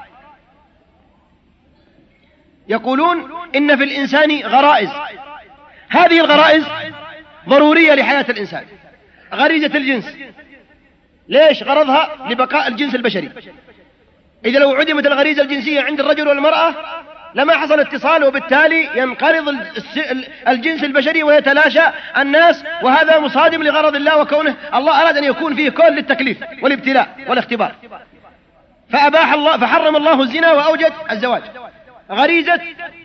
يقولون إن في الإنسان غرائز، هذه الغرائز ضرورية لحياة الإنسان. غريزة الجنس، ليش؟ غرضها لبقاء الجنس البشري. إذا لو عدمت الغريزة الجنسية عند الرجل والمرأة لما حصل اتصال، وبالتالي ينقرض الجنس البشري ويتلاشى الناس، وهذا مصادم لغرض الله، وكونه الله أراد أن يكون فيه كل للتكليف والابتلاء والاختبار. فحرم الله الزنا وأوجد الزواج. غريزة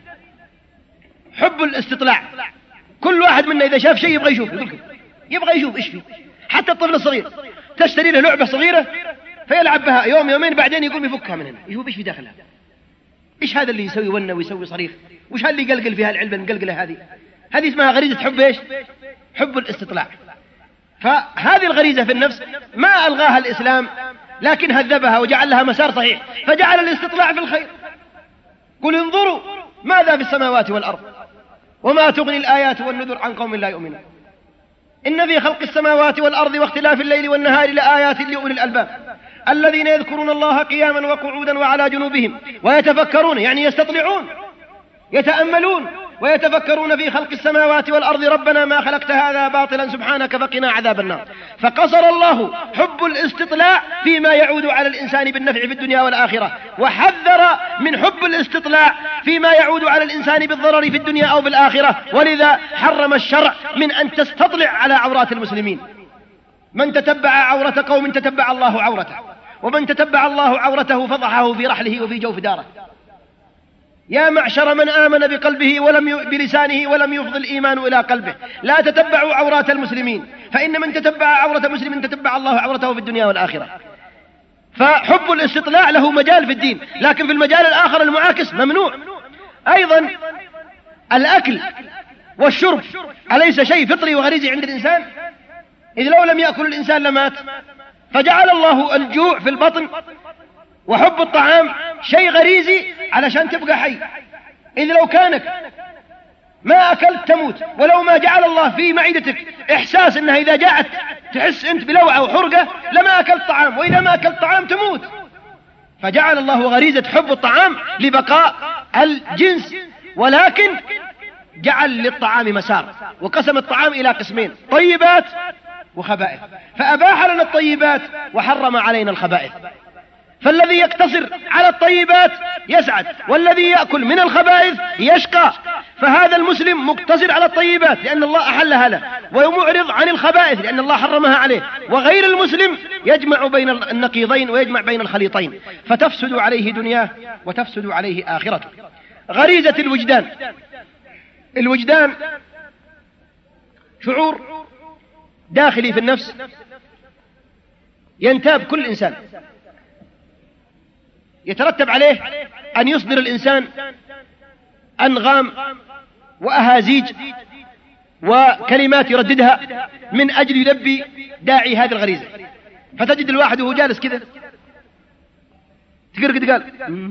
حب الاستطلاع، كل واحد منا إذا شاف شيء يبغى يشوف إيش فيه. حتى الطفل الصغير تشتري له لعبة صغيرة فيلعب بها يوم يومين، بعدين يقوم يفكها من هنا يشوف إيش في داخلها، إيش هذا اللي يسوي ونه ويسوي صريخ، وش اللي يقلقل فيها العلبة المقلقلة هذه اسمها غريزة حب إيش؟ حب الاستطلاع. فهذه الغريزة في النفس ما ألغاها الإسلام، لكن هذبها وجعل لها مسار صحيح، فجعل الاستطلاع في الخير. قل انظروا ماذا في السماوات والأرض وما تغني الآيات والنذر عن قوم لا يؤمنون إن في خلق السماوات والأرض واختلاف الليل والنهار لآيات لأولي الألباب الذين يذكرون الله قياما وقعودا وعلى جنوبهم ويتفكرون، يعني يستطلعون يتأملون ويتفكرون في خلق السماوات والأرض ربنا ما خلقت هذا باطلا سبحانك فقنا عذاب النار. فقصر الله حب الاستطلاع فيما يعود على الإنسان بالنفع في الدنيا والآخرة، وحذر من حب الاستطلاع فيما يعود على الإنسان بالضرر في الدنيا أو بالآخرة. ولذا حرم الشرع من أن تستطلع على عورات المسلمين. من تتبع عورة قوم تتبع الله عورته، ومن تتبع الله عورته فضحه في رحله وفي جوف داره. يا معشر من آمن بقلبه بلسانه ولم يفض الإيمان إلى قلبه، لا تتبعوا عورات المسلمين، فإن من تتبع عورة مسلم تتبع الله عورته في الدنيا والآخرة. فحب الاستطلاع له مجال في الدين، لكن في المجال الآخر المعاكس ممنوع. أيضا الأكل والشرب أليس شيء فطري وغريزي عند الإنسان؟ إذ لو لم يأكل الإنسان لمات، فجعل الله الجوع في البطن وحب الطعام شيء غريزي علشان تبقى حي. إذ لو كانك ما أكلت تموت، ولو ما جعل الله في معدتك إحساس أنها إذا جاءت تحس أنت بلوعة وحرقة لما أكلت طعام، وإذا ما أكلت طعام تموت. فجعل الله غريزة حب الطعام لبقاء الجنس، ولكن جعل للطعام مسار، وقسم الطعام إلى قسمين: طيبات وخبائث. فأباح لنا الطيبات وحرم علينا الخبائث. فالذي يقتصر على الطيبات يسعد، والذي يأكل من الخبائث يشقى. فهذا المسلم مقتصر على الطيبات لأن الله أحلها له، ومعرض عن الخبائث لأن الله حرمها عليه. وغير المسلم يجمع بين النقيضين ويجمع بين الخليطين، فتفسد عليه دنياه وتفسد عليه آخرته. غريزة الوجدان شعور داخلي في النفس ينتاب كل إنسان، يترتب عليه أن يصدر الإنسان أنغام وأهازيج وكلمات يرددها من أجل يلبي داعي هذه الغريزة. فتجد الواحد وهو جالس كذا تقرقد قال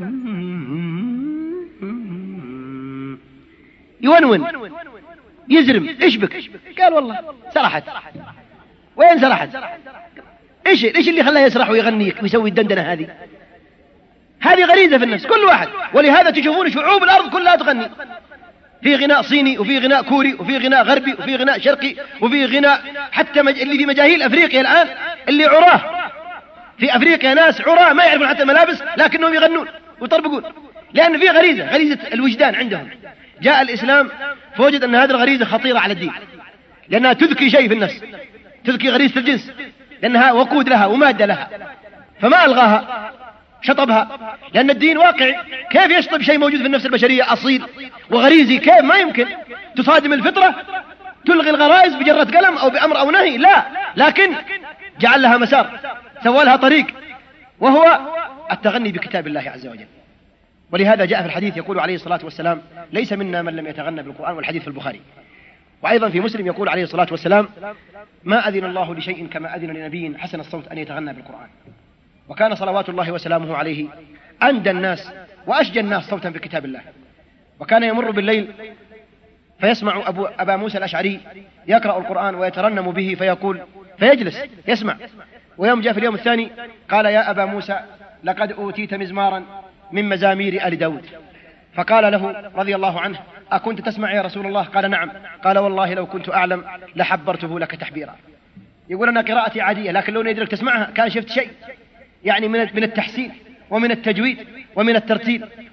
يونون يزرم، إيش بك؟ قال والله سرحت. وين سرحت؟ إيش اللي خلاه يسرح ويغني ويسوي الدندنة هذه؟ هذه غريزة في النفس كل واحد. ولهذا تشوفون شعوب الأرض كلها تغني، في غناء صيني وفي غناء كوري وفي غناء غربي وفي غناء شرقي وفي غناء حتى اللي في مجاهيل أفريقيا الآن اللي عراه في أفريقيا، ناس عراه ما يعرفون حتى الملابس لكنهم يغنون ويطربقون، لأن في غريزة الوجدان عندهم. جاء الإسلام فوجد أن هذه الغريزة خطيرة على الدين، لأنها تذكي شيء في النفس، تذكي غريزة الجنس، لأنها وقود لها ومادة لها، فما ألغاها شطبها. لأن الدين واقعي، كيف يشطب شيء موجود في النفس البشرية أصيل وغريزي؟ كيف؟ ما يمكن. تصادم الفطرة تلغي الغرائز بجرة قلم أو بأمر أو نهي؟ لا، لكن جعل لها مسار، سوى لها طريق، وهو التغني بكتاب الله عز وجل. ولهذا جاء في الحديث يقول عليه الصلاة والسلام: ليس منا من لم يتغنى بالقرآن، والحديث في البخاري. وأيضا في مسلم يقول عليه الصلاة والسلام: ما أذن الله لشيء كما أذن لنبي حسن الصوت أن يتغنى بالقرآن. وكان صلوات الله وسلامه عليه أندى الناس وأشجى الناس صوتا بكتاب الله. وكان يمر بالليل فيسمع أبا موسى الأشعري يقرأ القرآن ويترنم به فيجلس يسمع. ويوم جاء في اليوم الثاني قال: يا أبا موسى لقد أوتيت مزمارا من مزامير آل داود. فقال له رضي الله عنه: أكنت تسمع يا رسول الله؟ قال: نعم. قال: والله لو كنت أعلم لحبرته لك تحبيرا. يقول: أنا قراءتي عادية، لكن لو ندرك تسمعها كان شفت شيء يعني من التحسين ومن التجويد ومن الترتيل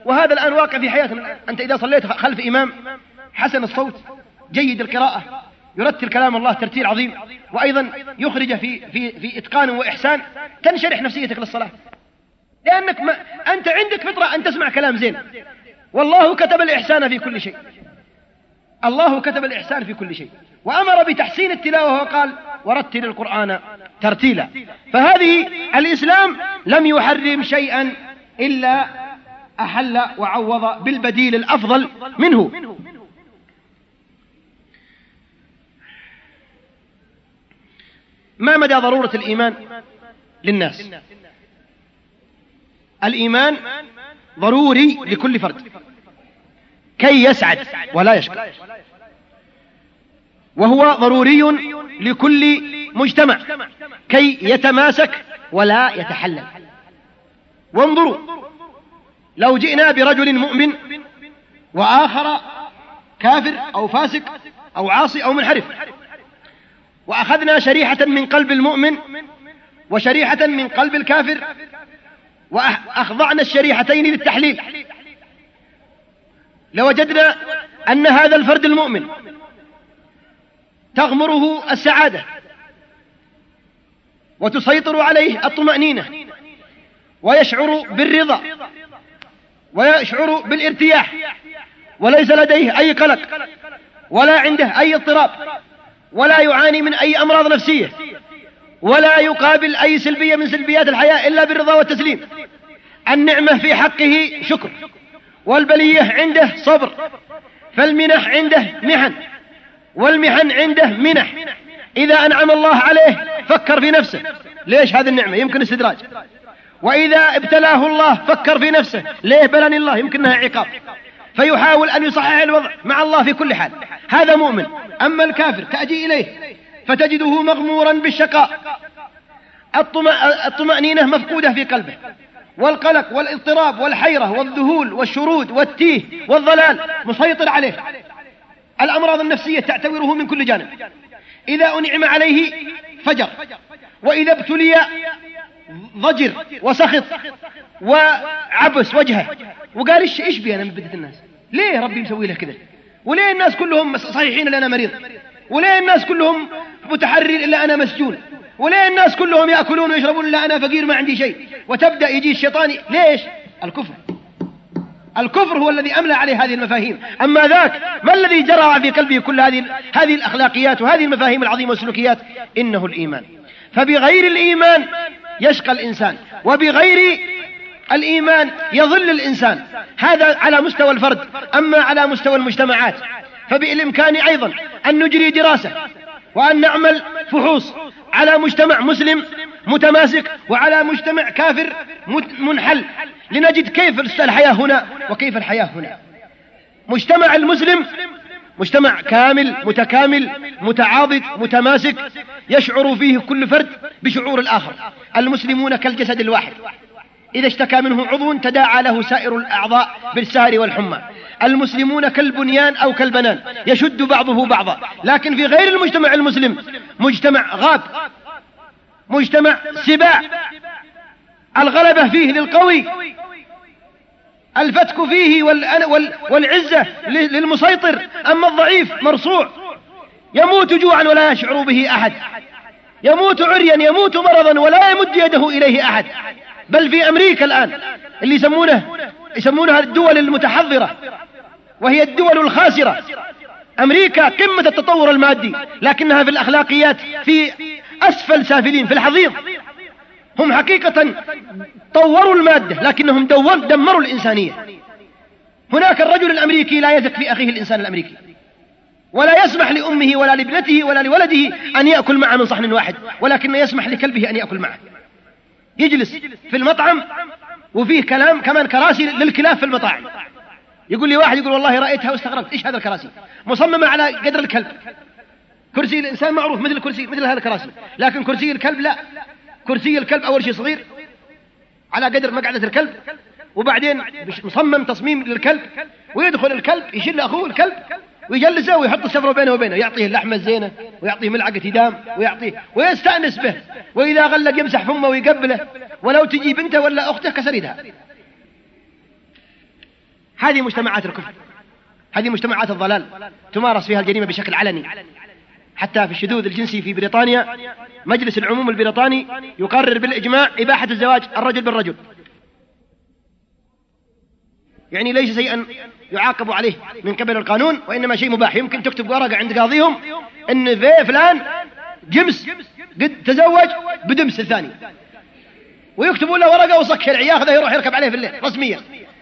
وهذا الآن واقع في حياتنا. أنت إذا صليت خلف إمام حسن الصوت جيد القراءة يرتل كلام الله ترتيل عظيم وأيضا يخرج في إتقان وإحسان، تنشرح نفسيتك للصلاة، لأنك أنت عندك فطرة أن تسمع كلام زين. والله كتب الإحسان في كل شيء، الله كتب الإحسان في كل شيء، وأمر بتحسين التلاوة وقال ورتل القرآن ترتيلا. فهذه الإسلام لم يحرم شيئا إلا أحل وعوض بالبديل الأفضل منه. ما مدى ضرورة الإيمان للناس؟ الإيمان ضروري لكل فرد كي يسعد ولا يشقى، وهو ضروري لكل مجتمع كي يتماسك ولا يتحلل. وانظروا، لو جئنا برجل مؤمن وآخر كافر أو فاسق أو عاصي أو منحرف، وأخذنا شريحة من قلب المؤمن وشريحة من قلب الكافر وأخضعنا الشريحتين للتحليل، لوجدنا أن هذا الفرد المؤمن تغمره السعادة وتسيطر عليه الطمأنينة، ويشعر بالرضا ويشعر بالارتياح، وليس لديه أي قلق ولا عنده أي اضطراب ولا يعاني من أي أمراض نفسية ولا يقابل أي سلبية من سلبيات الحياة إلا بالرضا والتسليم. النعمة في حقه شكر، والبلية عنده صبر، فالمنح عنده محن، والمحن عنده منح. إذا أنعم الله عليه فكر في نفسه، ليش هذه النعمة؟ يمكن استدراج. وإذا ابتلاه الله فكر في نفسه، ليه بلاني الله؟ يمكنها عقاب، فيحاول أن يصحح الوضع مع الله في كل حال. هذا مؤمن. أما الكافر تأتي إليه فتجده مغمورا بالشقاء، الطمأنينة مفقودة في قلبه، والقلق والاضطراب والحيرة والذهول والشرود والتيه والضلال مسيطر عليه، الأمراض النفسية تعتوره من كل جانب. إذا أنعم عليه فجر، وإذا ابتلي ضجر وسخط وعبس وجهه وقال إيش بي أنا من بدة الناس؟ ليه ربي مسوي له كذا؟ وليه الناس كلهم صحيحين إلا أنا مريض؟ وليه الناس كلهم متحرر إلا أنا مسجون؟ وليه الناس كلهم يأكلون ويشربون إلا أنا فقير ما عندي شيء؟ وتبدأ يجي الشيطان. ليش؟ الكفر هو الذي أملى عليه هذه المفاهيم. أما ذاك ما الذي جرى في قلبه كل هذه الأخلاقيات وهذه المفاهيم العظيمة والسلوكيات؟ إنه الإيمان. فبغير الإيمان يشقى الإنسان، وبغير الإيمان يضل الإنسان. هذا على مستوى الفرد. أما على مستوى المجتمعات فبالإمكان أيضا أن نجري دراسة وأن نعمل فحوص على مجتمع مسلم متماسك وعلى مجتمع كافر منحل، لنجد كيف الحياة هنا وكيف الحياة هنا. مجتمع المسلم مجتمع كامل متكامل متعاضد متماسك، يشعر فيه كل فرد بشعور الآخر. المسلمون كالجسد الواحد، إذا اشتكى منه عضو تداعى له سائر الأعضاء بالسهر والحمى. المسلمون كالبنيان أو كالبنان، يشد بعضه بعضا. لكن في غير المجتمع المسلم مجتمع غاب، مجتمع سباع، الغلبة فيه للقوي، الفتك فيه والعزة للمسيطر، أما الضعيف مرصوع يموت جوعا ولا يشعر به أحد، يموت عريا، يموت مرضا ولا يمد يده إليه أحد. بل في أمريكا الآن اللي يسمونها الدول المتحضرة وهي الدول الخاسرة، أمريكا قمة التطور المادي لكنها في الأخلاقيات في أسفل سافلين في الحضيض. هم حقيقة طوروا المادة لكنهم دمروا الإنسانية. هناك الرجل الأمريكي لا يثق في أخيه الإنسان الأمريكي، ولا يسمح لأمه ولا لابنته ولا لولده أن يأكل معه من صحن واحد، ولكن يسمح لكلبه أن يأكل معه. يجلس في المطعم وفيه كمان كراسي للكلاب في المطاعم. يقول لي واحد، يقول والله رأيتها واستغربت، إيش هذا الكراسي؟ مصممة على قدر الكلب. كرسي الإنسان معروف مثل هذا الكراسي، لكن كرسي الكلب لا. كرسي الكلب أول شيء صغير على قدر مقعدة الكلب، وبعدين مصمم تصميم للكلب، ويدخل الكلب يشيل أخوه الكلب ويجلسه ويحط السفرة بينه وبينه، يعطيه اللحمة الزينة ويعطيه ملعقة دام ويعطيه ويستأنس به، وإذا غلق يمسح فمه ويقبله، ولو تجي بنته ولا أخته كسر يدها. هذه مجتمعات الكفر، هذه مجتمعات الضلال تمارس فيها الجريمة بشكل علني. حتى في الشذوذ الجنسي في بريطانيا مجلس العموم البريطاني يقرر بالإجماع إباحة الزواج الرجل بالرجل، يعني ليس شيئا يعاقب عليه من قبل القانون، وإنما شيء مباح. يمكن تكتب ورقة عند قاضيهم إن في فلان جمس قد تزوج بدمس الثاني، ويكتبوا له ورقة وصك شرعي ياخذه يروح يركب عليه في الليل رسميا.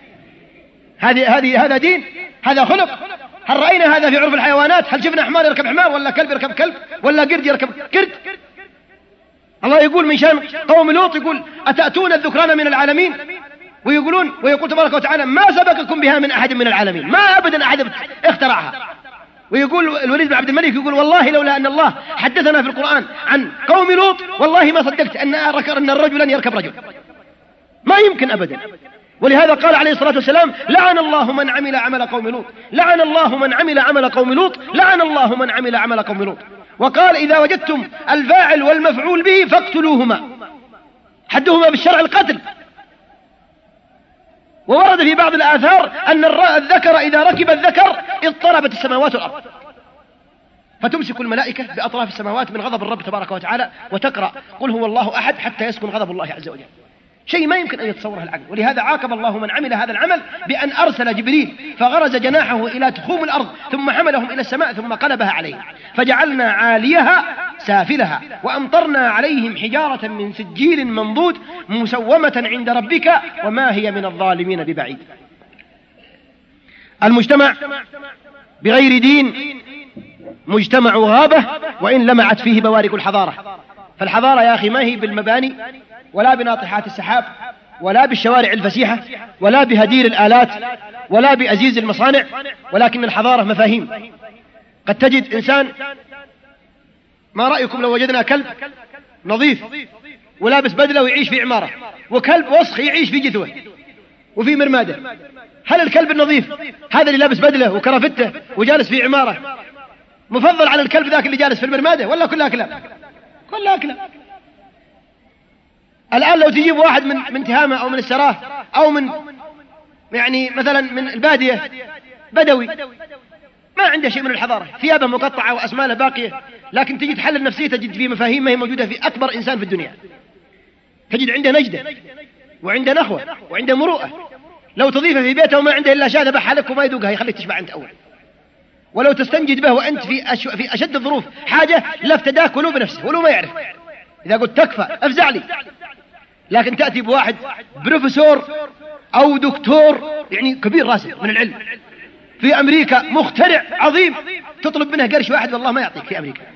هذا دين؟ هذا خلق؟ هل رأينا هذا في عرف الحيوانات؟ هل شفنا حمار يركب حمار، ولا كلب يركب كلب، ولا قرد يركب قرد؟ الله يقول من شان قوم لوط، يقول أتأتون الذكران من العالمين، ويقول تبارك وتعالى ما سبقكم بها من أحد من العالمين، ما أبدا أحد اخترعها. ويقول الوليد بن عبد الملك يقول والله لولا أن الله حدثنا في القرآن عن قوم لوط والله ما صدقت أن الرجل يركب رجل، ما يمكن أبدا. ولهذا قال عليه الصلاة والسلام لعن الله من عمل عمل قوم لوط، لعن الله من عمل عمل قوم لوط، لعن الله من عمل عمل قوم لوط. وقال إذا وجدتم الفاعل والمفعول به فاقتلوهما، حدهما بالشرع القتل. وورد في بعض الآثار أن الذكر إذا ركب الذكر اضطربت السماوات والأرض، فتمسك الملائكة بأطراف السماوات من غضب الرب تبارك وتعالى وتقرأ قل هو الله أحد حتى يسكن غضب الله عز وجل. شيء ما يمكن أن يتصوره العقل. ولهذا عاقب الله من عمل هذا العمل بأن أرسل جبريل فغرز جناحه إلى تخوم الأرض ثم حملهم إلى السماء ثم قلبها عليهم فجعلنا عاليها سافلها وأمطرنا عليهم حجارة من سجيل منضود مسومة عند ربك وما هي من الظالمين ببعيد. المجتمع بغير دين مجتمع غابة وإن لمعت فيه بوارق الحضارة. فالحضارة يا أخي ما هي بالمباني ولا بناطحات السحاب ولا بالشوارع الفسيحة ولا بهدير الآلات ولا بأزيز المصانع، ولكن الحضارة مفاهيم. قد تجد إنسان، ما رأيكم لو وجدنا كلب نظيف ولابس بدلة ويعيش في عمارة، وكلب وسخ يعيش في جثوة وفي مرمادة، هل الكلب النظيف هذا اللي لابس بدلة وكرافتة وجالس في عمارة مفضل على الكلب ذاك اللي جالس في المرمادة، ولا كلها كلاب؟ كلها كلاب. الآن لو تجيب واحد من تهامة أو من السراه أو من يعني مثلا من البادية بدوي ما عنده شيء من الحضارة، ثيابه مقطعة وأسماله باقية، لكن تجي تحلل نفسية تجد فيه مفاهيم ما هي موجودة في أكبر إنسان في الدنيا. تجد عنده نجدة وعنده نخوة وعنده مروءة، لو تضيفه في بيته وما عنده إلا شاة ذبحها لك وما يذوقها يخليك تشبع أنت أول. ولو تستنجد به وأنت في أشد الظروف حاجة لافتداك ولو بنفسه ولو ما يعرف، إذا قلت تكفى أفزع لي. لكن تأتي بواحد بروفيسور أو دكتور يعني كبير راسه من العلم في أمريكا مخترع عظيم، تطلب منه قرش واحد والله ما يعطيك في أمريكا.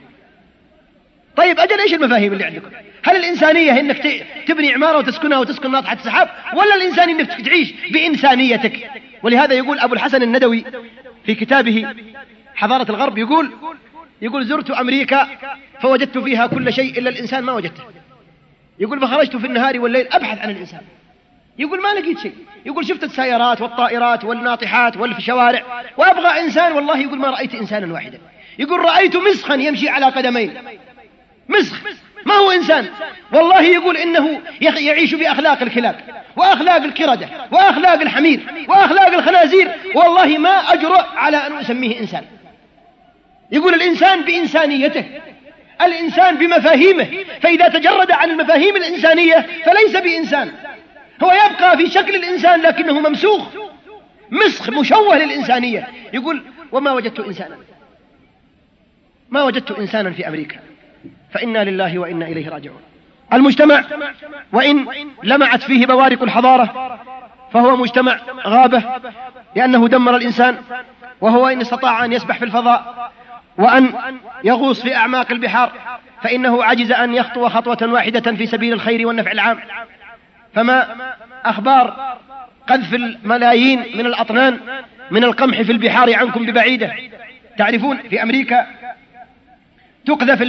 طيب أجل إيش المفاهيم اللي عندكم؟ هل الإنسانية إنك تبني عمارة وتسكنها وتسكن ناطحة السحاب، ولا الإنسانية إنك تعيش بإنسانيتك؟ ولهذا يقول أبو الحسن الندوي في كتابه حضارة الغرب يقول زرت أمريكا فوجدت فيها كل شيء إلا الإنسان ما وجدته. يقول فخرجت في النهار والليل أبحث عن الإنسان، يقول ما لقيت شيء. يقول شفت السيارات والطائرات والناطحات والشوارع وأبغى إنسان، والله يقول ما رأيت إنسانا واحدا. يقول رأيت مسخا يمشي على قدمين، مسخ ما هو إنسان. والله يقول إنه يعيش بأخلاق الكلاب وأخلاق القردة وأخلاق الحمير وأخلاق الخنازير، والله ما أجرؤ على أن أسميه إنسان. يقول الإنسان بإنسانيته، الإنسان بمفاهيمه، فإذا تجرد عن المفاهيم الإنسانية فليس بإنسان، هو يبقى في شكل الإنسان لكنه ممسوخ مسخ مشوه للإنسانية. يقول وما وجدت إنسانا، ما وجدت إنسانا في أمريكا، فإنا لله وإنا إليه راجعون. المجتمع وإن لمعت فيه بوارق الحضارة فهو مجتمع غابة، لأنه دمر الإنسان، وهو إن استطاع أن يسبح في الفضاء وأن يغوص في أعماق البحار فإنه عجز أن يخطو خطوة واحدة في سبيل الخير والنفع العام. فما أخبار قذف الملايين من الأطنان من القمح في البحار عنكم ببعيدة؟ تعرفون في أمريكا تقذف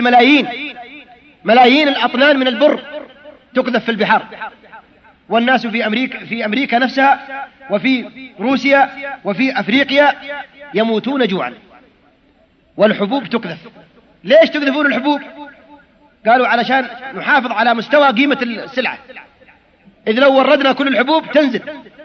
ملايين الأطنان من البر تقذف في البحار، والناس في أمريكا نفسها وفي روسيا وفي أفريقيا يموتون جوعا، والحبوب تقذف. ليش تقذفون الحبوب؟ قالوا علشان نحافظ على مستوى قيمة السلعة، إذ لو وردنا كل الحبوب تنزل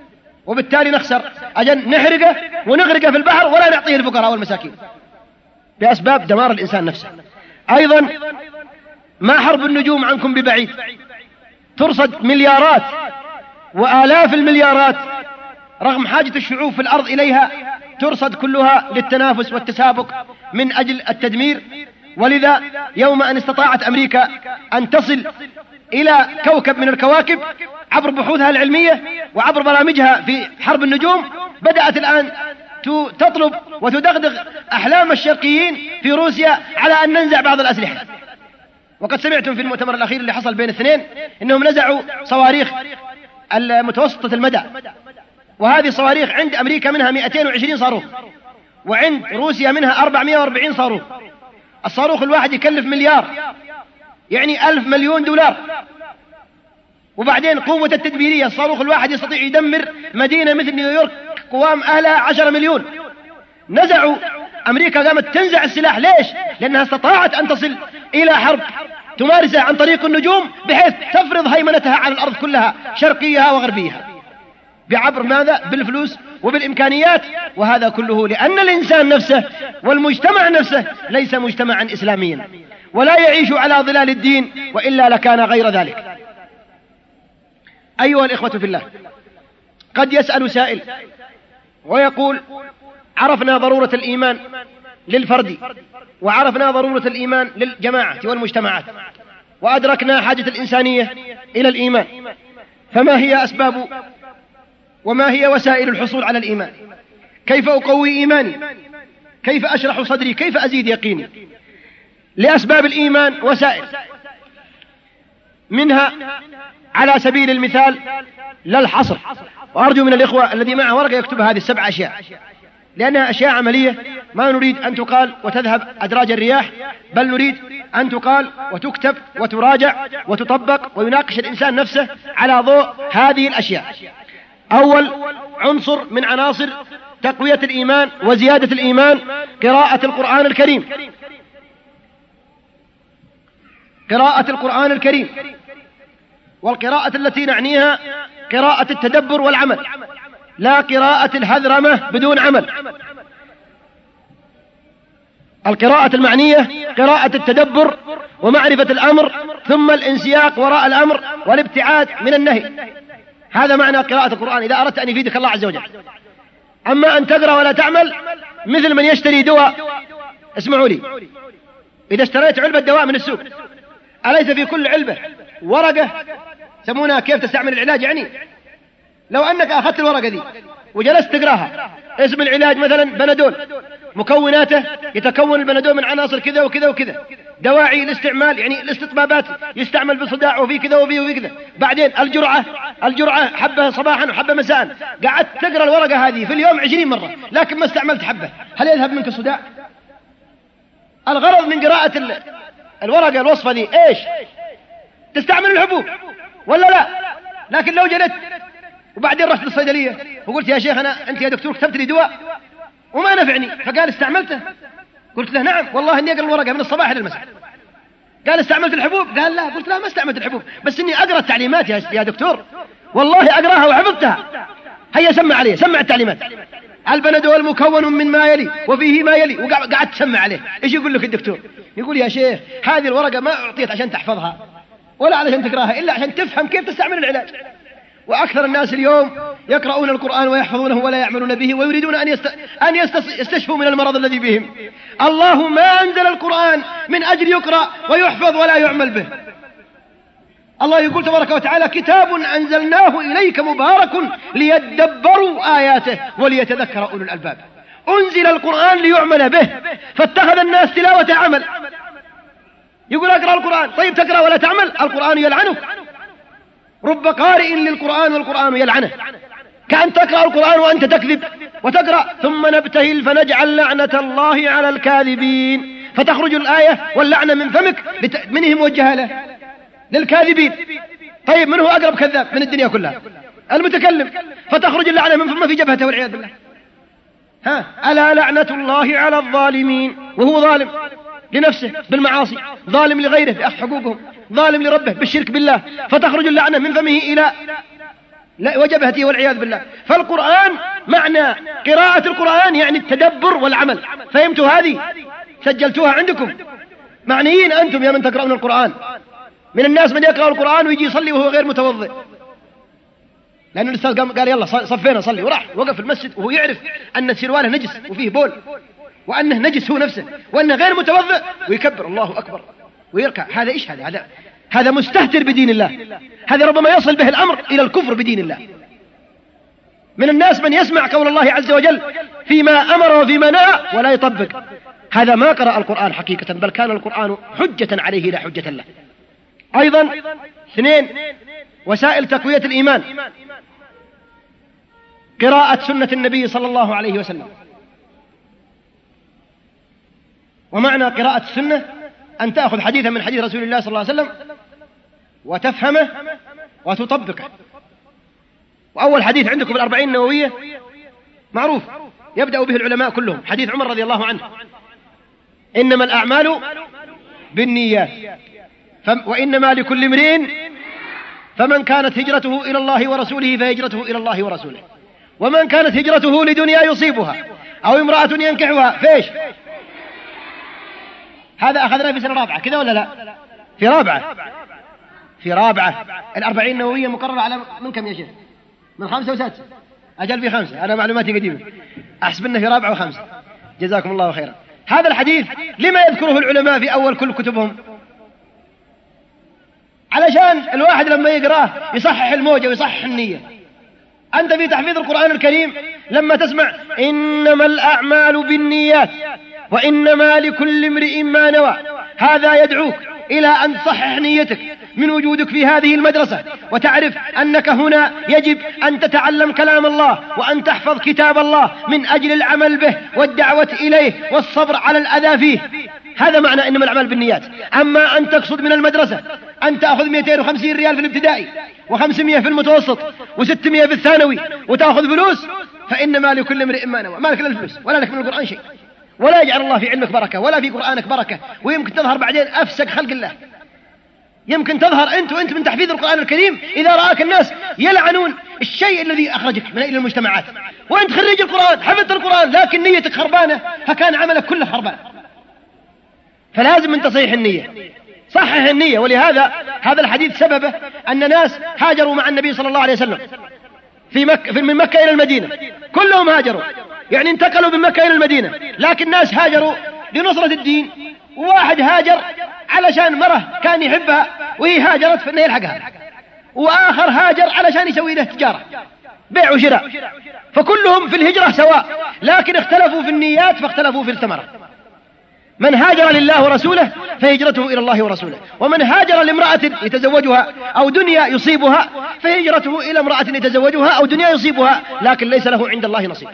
وبالتالي نخسر، أجل نحرقه ونغرقه في البحر ولا نعطيه الفقراء والمساكين بأسباب دمار الإنسان نفسه. أيضا ما حرب النجوم عنكم ببعيد، ترصد مليارات وآلاف المليارات رغم حاجة الشعوب في الأرض إليها، ترصد كلها للتنافس والتسابق من أجل التدمير. ولذا يوم أن استطاعت أمريكا أن تصل إلى كوكب من الكواكب عبر بحوثها العلمية وعبر برامجها في حرب النجوم، بدأت الآن تطلب وتدغدغ أحلام الشرقيين في روسيا على أن ننزع بعض الأسلحة. وقد سمعتم في المؤتمر الأخير اللي حصل بين الاثنين إنهم نزعوا صواريخ المتوسطة المدى، وهذه الصواريخ عند أمريكا منها 220 صاروخ وعند روسيا منها 440 صاروخ. الصاروخ الواحد يكلف مليار، يعني 1000 مليون دولار. وبعدين قوة التدميرية، الصاروخ الواحد يستطيع يدمر مدينة مثل نيويورك قوام أهلها 10 مليون. نزعوا، أمريكا قامت تنزع السلاح. ليش؟ لأنها استطاعت أن تصل إلى حرب تمارسها عن طريق النجوم بحيث تفرض هيمنتها على الأرض كلها شرقيها وغربيها. بعبر ماذا؟ بالفلوس وبالإمكانيات. وهذا كله لأن الإنسان نفسه والمجتمع نفسه ليس مجتمعا إسلاميا ولا يعيش على ظلال الدين، وإلا لكان غير ذلك. أيها الإخوة في الله، قد يسأل سائل ويقول: عرفنا ضرورة الإيمان للفرد وعرفنا ضرورة الإيمان للجماعة والمجتمعات وأدركنا حاجة الإنسانية إلى الإيمان، فما هي أسباب وما هي وسائل الحصول على الإيمان؟ كيف أقوي إيماني؟ كيف أشرح صدري؟ كيف أزيد يقيني؟ لأسباب الإيمان وسائل، منها على سبيل المثال لا الحصر، وأرجو من الإخوة الذي معه ورقة يكتب هذه 7 أشياء، لأنها أشياء عملية ما نريد أن تقال وتذهب أدراج الرياح، بل نريد أن تقال وتكتب وتراجع وتطبق ويناقش الإنسان نفسه على ضوء هذه الأشياء. أول عنصر من عناصر تقوية الإيمان وزيادة الإيمان قراءة القرآن الكريم. قراءة القرآن الكريم، والقراءة التي نعنيها قراءة التدبر والعمل، لا قراءة الهذرمة بدون عمل. القراءة المعنية قراءة التدبر ومعرفة الأمر ثم الانسياق وراء الأمر والابتعاد من النهي. هذا معنى قراءة القرآن إذا أردت أن يفيدك الله عز وجل. أما أن تقرأ ولا تعمل مثل من يشتري دواء. اسمعوا لي، إذا اشتريت علبة دواء من السوق، أليس في كل علبة ورقة يسمونها كيف تستعمل العلاج؟ يعني لو أنك أخذت الورقة دي وجلست تقراها، اسم العلاج مثلا بنادول، مكوناته يتكون البنادول من عناصر كذا وكذا وكذا، دواعي الاستعمال يعني الاستطبابات يستعمل بالصداع وفي كذا وفي كذا، بعدين الجرعة حبة صباحا وحبة مساء. قعدت تقرأ الورقة هذه في اليوم 20 مرة لكن ما استعملت حبة، هل يذهب منك الصداع؟ الغرض من قراءة الورقة الوصفة دي ايش؟ تستعمل الحبوب ولا لا؟ لكن لو جلست وبعدين رحت للصيدلية وقلت: يا شيخ أنت يا دكتور كتبت لي دواء وما نفعني، فقال: استعملته؟ قلت له: نعم والله إني أقرأ الورقة من الصباح إلى المساء. قال: استعملت الحبوب؟ قال: لا. قلت له: ما استعملت الحبوب، بس إني أقرأ التعليمات يا دكتور، والله أقرأها وحفظتها. هيا سمع عليه، سمع التعليمات. البنادول مكون من ما يلي وفيه ما يلي، وقعدت تسمع عليه. إيش يقول لك الدكتور؟ يقول: يا شيخ هذه الورقة ما أعطيت عشان تحفظها ولا علشان تقراها، إلا عشان تفهم كيف تستعمل العلاج. وأكثر الناس اليوم يقرؤون القرآن ويحفظونه ولا يعملون به، ويريدون أن يستشفوا من المرض الذي بهم. الله ما أنزل القرآن من أجل يقرأ ويحفظ ولا يعمل به. الله يقول تبارك وتعالى: كتاب أنزلناه إليك مبارك ليدبروا آياته وليتذكر أولو الألباب. أنزل القرآن ليعمل به، فاتخذ الناس تلاوة عمل. يقول: أقرأ القرآن، طيب تقرأ ولا تعمل؟ القرآن يلعنك. رب قارئ للقرآن والقرآن يلعنه. كأن تقرأ القرآن وأنت تكذب وتقرأ: ثم نبتهل فنجعل لعنة الله على الكاذبين، فتخرج الآية واللعنة من فمك. من هي موجهة له؟ للكاذبين. طيب من هو أقرب كذاب من الدنيا كلها؟ المتكلم. فتخرج اللعنة من فمه في جبهته والعياذ بالله. ألا لعنة الله على الظالمين، وهو ظالم لنفسه بالمعاصي، ظالم لغيره بأخذ حقوقهم، ظالم لربه بالشرك بالله. فتخرج اللعنة من فمه إلى وجبهته والعياذ بالله. فالقرآن معنى قراءة القرآن يعني التدبر والعمل. فهمتوا هذه؟ سجلتوها عندكم؟ معنيين أنتم يا من تقرؤون القرآن. من الناس من يقرأ القرآن ويجي يصلي وهو غير متوضئ، لأن الأستاذ قال يلا صفينا صلي، وراح وقف في المسجد وهو يعرف أن سرواله نجس وفيه بول وأنه نجس هو نفسه وأنه غير متوضئ، ويكبر الله أكبر ويركع. هذا إيش؟ هذا مستهتر بدين الله. هذا ربما يصل به الأمر إلى الكفر بدين الله. من الناس من يسمع قول الله عز وجل فيما أمر وفيما نهى ولا يطبق، هذا ما قرأ القرآن حقيقة، بل كان القرآن حجة عليه لا حجة له. أيضا 2 وسائل تقوية الإيمان: قراءة سنة النبي صلى الله عليه وسلم. ومعنى قراءة السنة أن تأخذ حديثا من حديث رسول الله صلى الله عليه وسلم وتفهمه وتطبقه. وأول حديث عندكم في 40 النووية معروف يبدأ به العلماء كلهم، حديث عمر رضي الله عنه: إنما الأعمال بالنيات وإنما لكل امرئ، فمن كانت هجرته إلى الله ورسوله فهجرته إلى الله ورسوله، ومن كانت هجرته لدنيا يصيبها أو امرأة ينكحها فيش. هذا أخذنا في سنة رابعة كذا ولا لا؟ في رابعة 40 النووية مقررة على من كم يا شيخ؟ من 5 و6؟ أجل في 5، أنا معلوماتي قديمة، أحسب أنه في 4 و5. جزاكم الله خيرا. هذا الحديث لما يذكره العلماء في أول كل كتبهم؟ علشان الواحد لما يقراه يصحح الموجة ويصحح النية. أنت في تحفيظ القرآن الكريم لما تسمع إنما الأعمال بالنيات وإنما لكل امرئ ما نوى، هذا يدعوك إلى أن تصحح نيتك من وجودك في هذه المدرسة، وتعرف أنك هنا يجب أن تتعلم كلام الله وأن تحفظ كتاب الله من أجل العمل به والدعوة إليه والصبر على الأذى فيه. هذا معنى إنما الأعمال بالنيات. أما أن تقصد من المدرسة أن تأخذ 250 ريال في الابتدائي و500 في المتوسط و600 في الثانوي وتأخذ فلوس، فإنما لكل امرئ ما نوى. ما لك الفلوس ولا لك من القرآن شيء، ولا يجعل الله في علمك بركة ولا في قرآنك بركة، ويمكن تظهر بعدين أفسق خلق الله. يمكن تظهر أنت من تحفيظ القرآن الكريم إذا رآك الناس يلعنون الشيء الذي أخرجك من إلى المجتمعات، وأنت خريج القرآن حفظت القرآن لكن نيتك خربانة، فكان عملك كله خربان. فلازم من تصحيح النية، صحح النية. ولهذا هذا الحديث سببه أن ناس هاجروا مع النبي صلى الله عليه وسلم من مكة إلى المدينة، كلهم هاجروا، يعني انتقلوا من مكة إلى المدينة، لكن ناس هاجروا لنصرة الدين، وواحد هاجر علشان مرة كان يحبها وهي هاجرت فإنه يلحقها، وآخر هاجر علشان يسوي له تجارة بيع وشراء. فكلهم في الهجرة سواء، لكن اختلفوا في النيات فاختلفوا في الثمرة. من هاجر لله ورسوله فهجرته إلى الله ورسوله، ومن هاجر لامرأة يتزوجها أو دنيا يصيبها فهجرته إلى امرأة يتزوجها أو دنيا يصيبها لكن ليس له عند الله نصيب.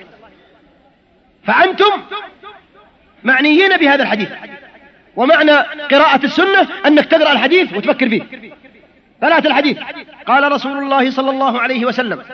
فأنتم معنيين بهذا الحديث. ومعنى قراءة السنة أنك تقرأ الحديث وتفكر فيه. ثلاث الحديث: قال رسول الله صلى الله عليه وسلم: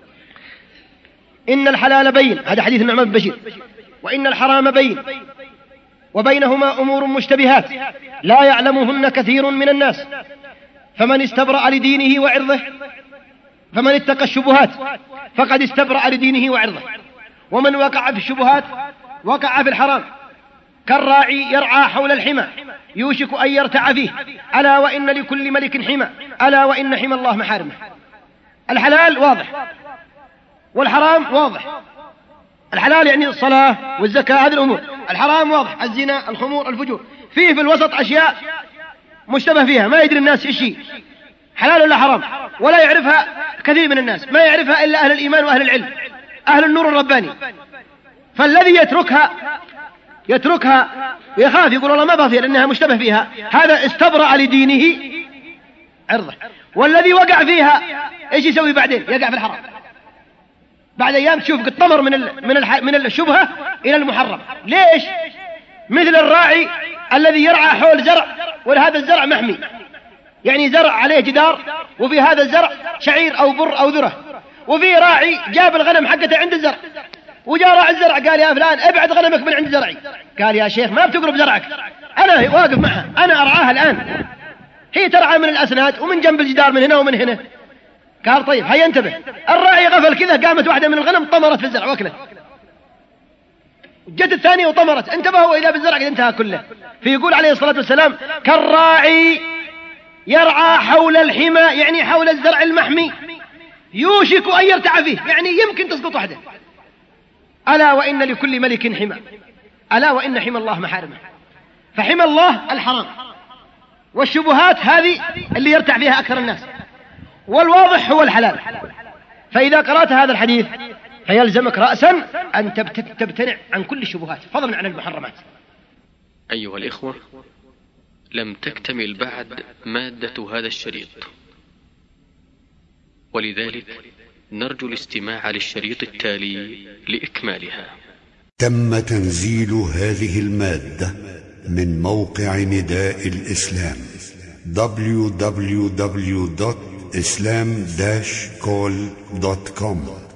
إن الحلال بين، هذا حديث النعمان بن بشير، وإن الحرام بين وبينهما أمور مشتبهات لا يعلمهن كثير من الناس، فمن استبرأ لدينه وعرضه، فمن اتقى الشبهات فقد استبرأ لدينه وعرضه، ومن وقع في الشبهات وقع في الحرام، كالراعي يرعى حول الحمى يوشك أن يرتع فيه، ألا وإن لكل ملك حمى، ألا وإن حمى الله محارمه. الحلال واضح والحرام واضح. الحلال يعني الصلاة والزكاة هذه الأمور، الحرام واضح: الزنا، الخمور، الفجور. فيه في الوسط أشياء مشتبه فيها ما يدري الناس إيش هي حلال ولا حرام، ولا يعرفها كثير من الناس، ما يعرفها إلا أهل الإيمان وأهل العلم أهل النور الرباني. فالذي يتركها ويخاف يقول والله ما بصير لأنها مشتبه فيها، هذا استبرأ لدينه عرضه. والذي وقع فيها إيش يسوي بعدين؟ يقع في الحرام. بعد أيام تشوف قد طمر من الشبهة إلى المحرم. ليش؟ مثل الراعي الذي يرعى حول زرع، وهذا الزرع محمي، يعني زرع عليه جدار وفي هذا الزرع شعير أو بر أو ذرة، وفي راعي جاب الغنم حقته عند الزرع، وجاء راعي الزرع قال: يا فلان ابعد غنمك من عند زرعي. قال: يا شيخ ما بتقرب زرعك، أنا واقف معها، أنا أرعاها الآن، هي ترعى من الأسناد ومن جنب الجدار من هنا ومن هنا، قال طيب هيا انتبه. الراعي غفل كذا، قامت واحدة من الغنم طمرت في الزرع واكلت، جت الثانية وطمرت، انتبهوا وإذا بالزرع قد انتهى كله. فيقول عليه الصلاة والسلام: كالراعي يرعى حول الحمى، يعني حول الزرع المحمي، يوشك أن يرتع فيه، يعني يمكن تسقط واحدة. ألا وإن لكل ملك حمى، ألا وإن حمى الله محارمه. فحمى الله الحرام، والشبهات هذه اللي يرتع فيها أكثر الناس، والواضح هو الحلال. فإذا قرأت هذا الحديث فيلزمك رأسا أن تبتنع عن كل الشبهات فضلا عن المحرمات. أيها الإخوة، لم تكتمل بعد مادة هذا الشريط، ولذلك نرجو الاستماع للشريط التالي لإكمالها. تم تنزيل هذه المادة من موقع نداء الإسلام www.islam-call.com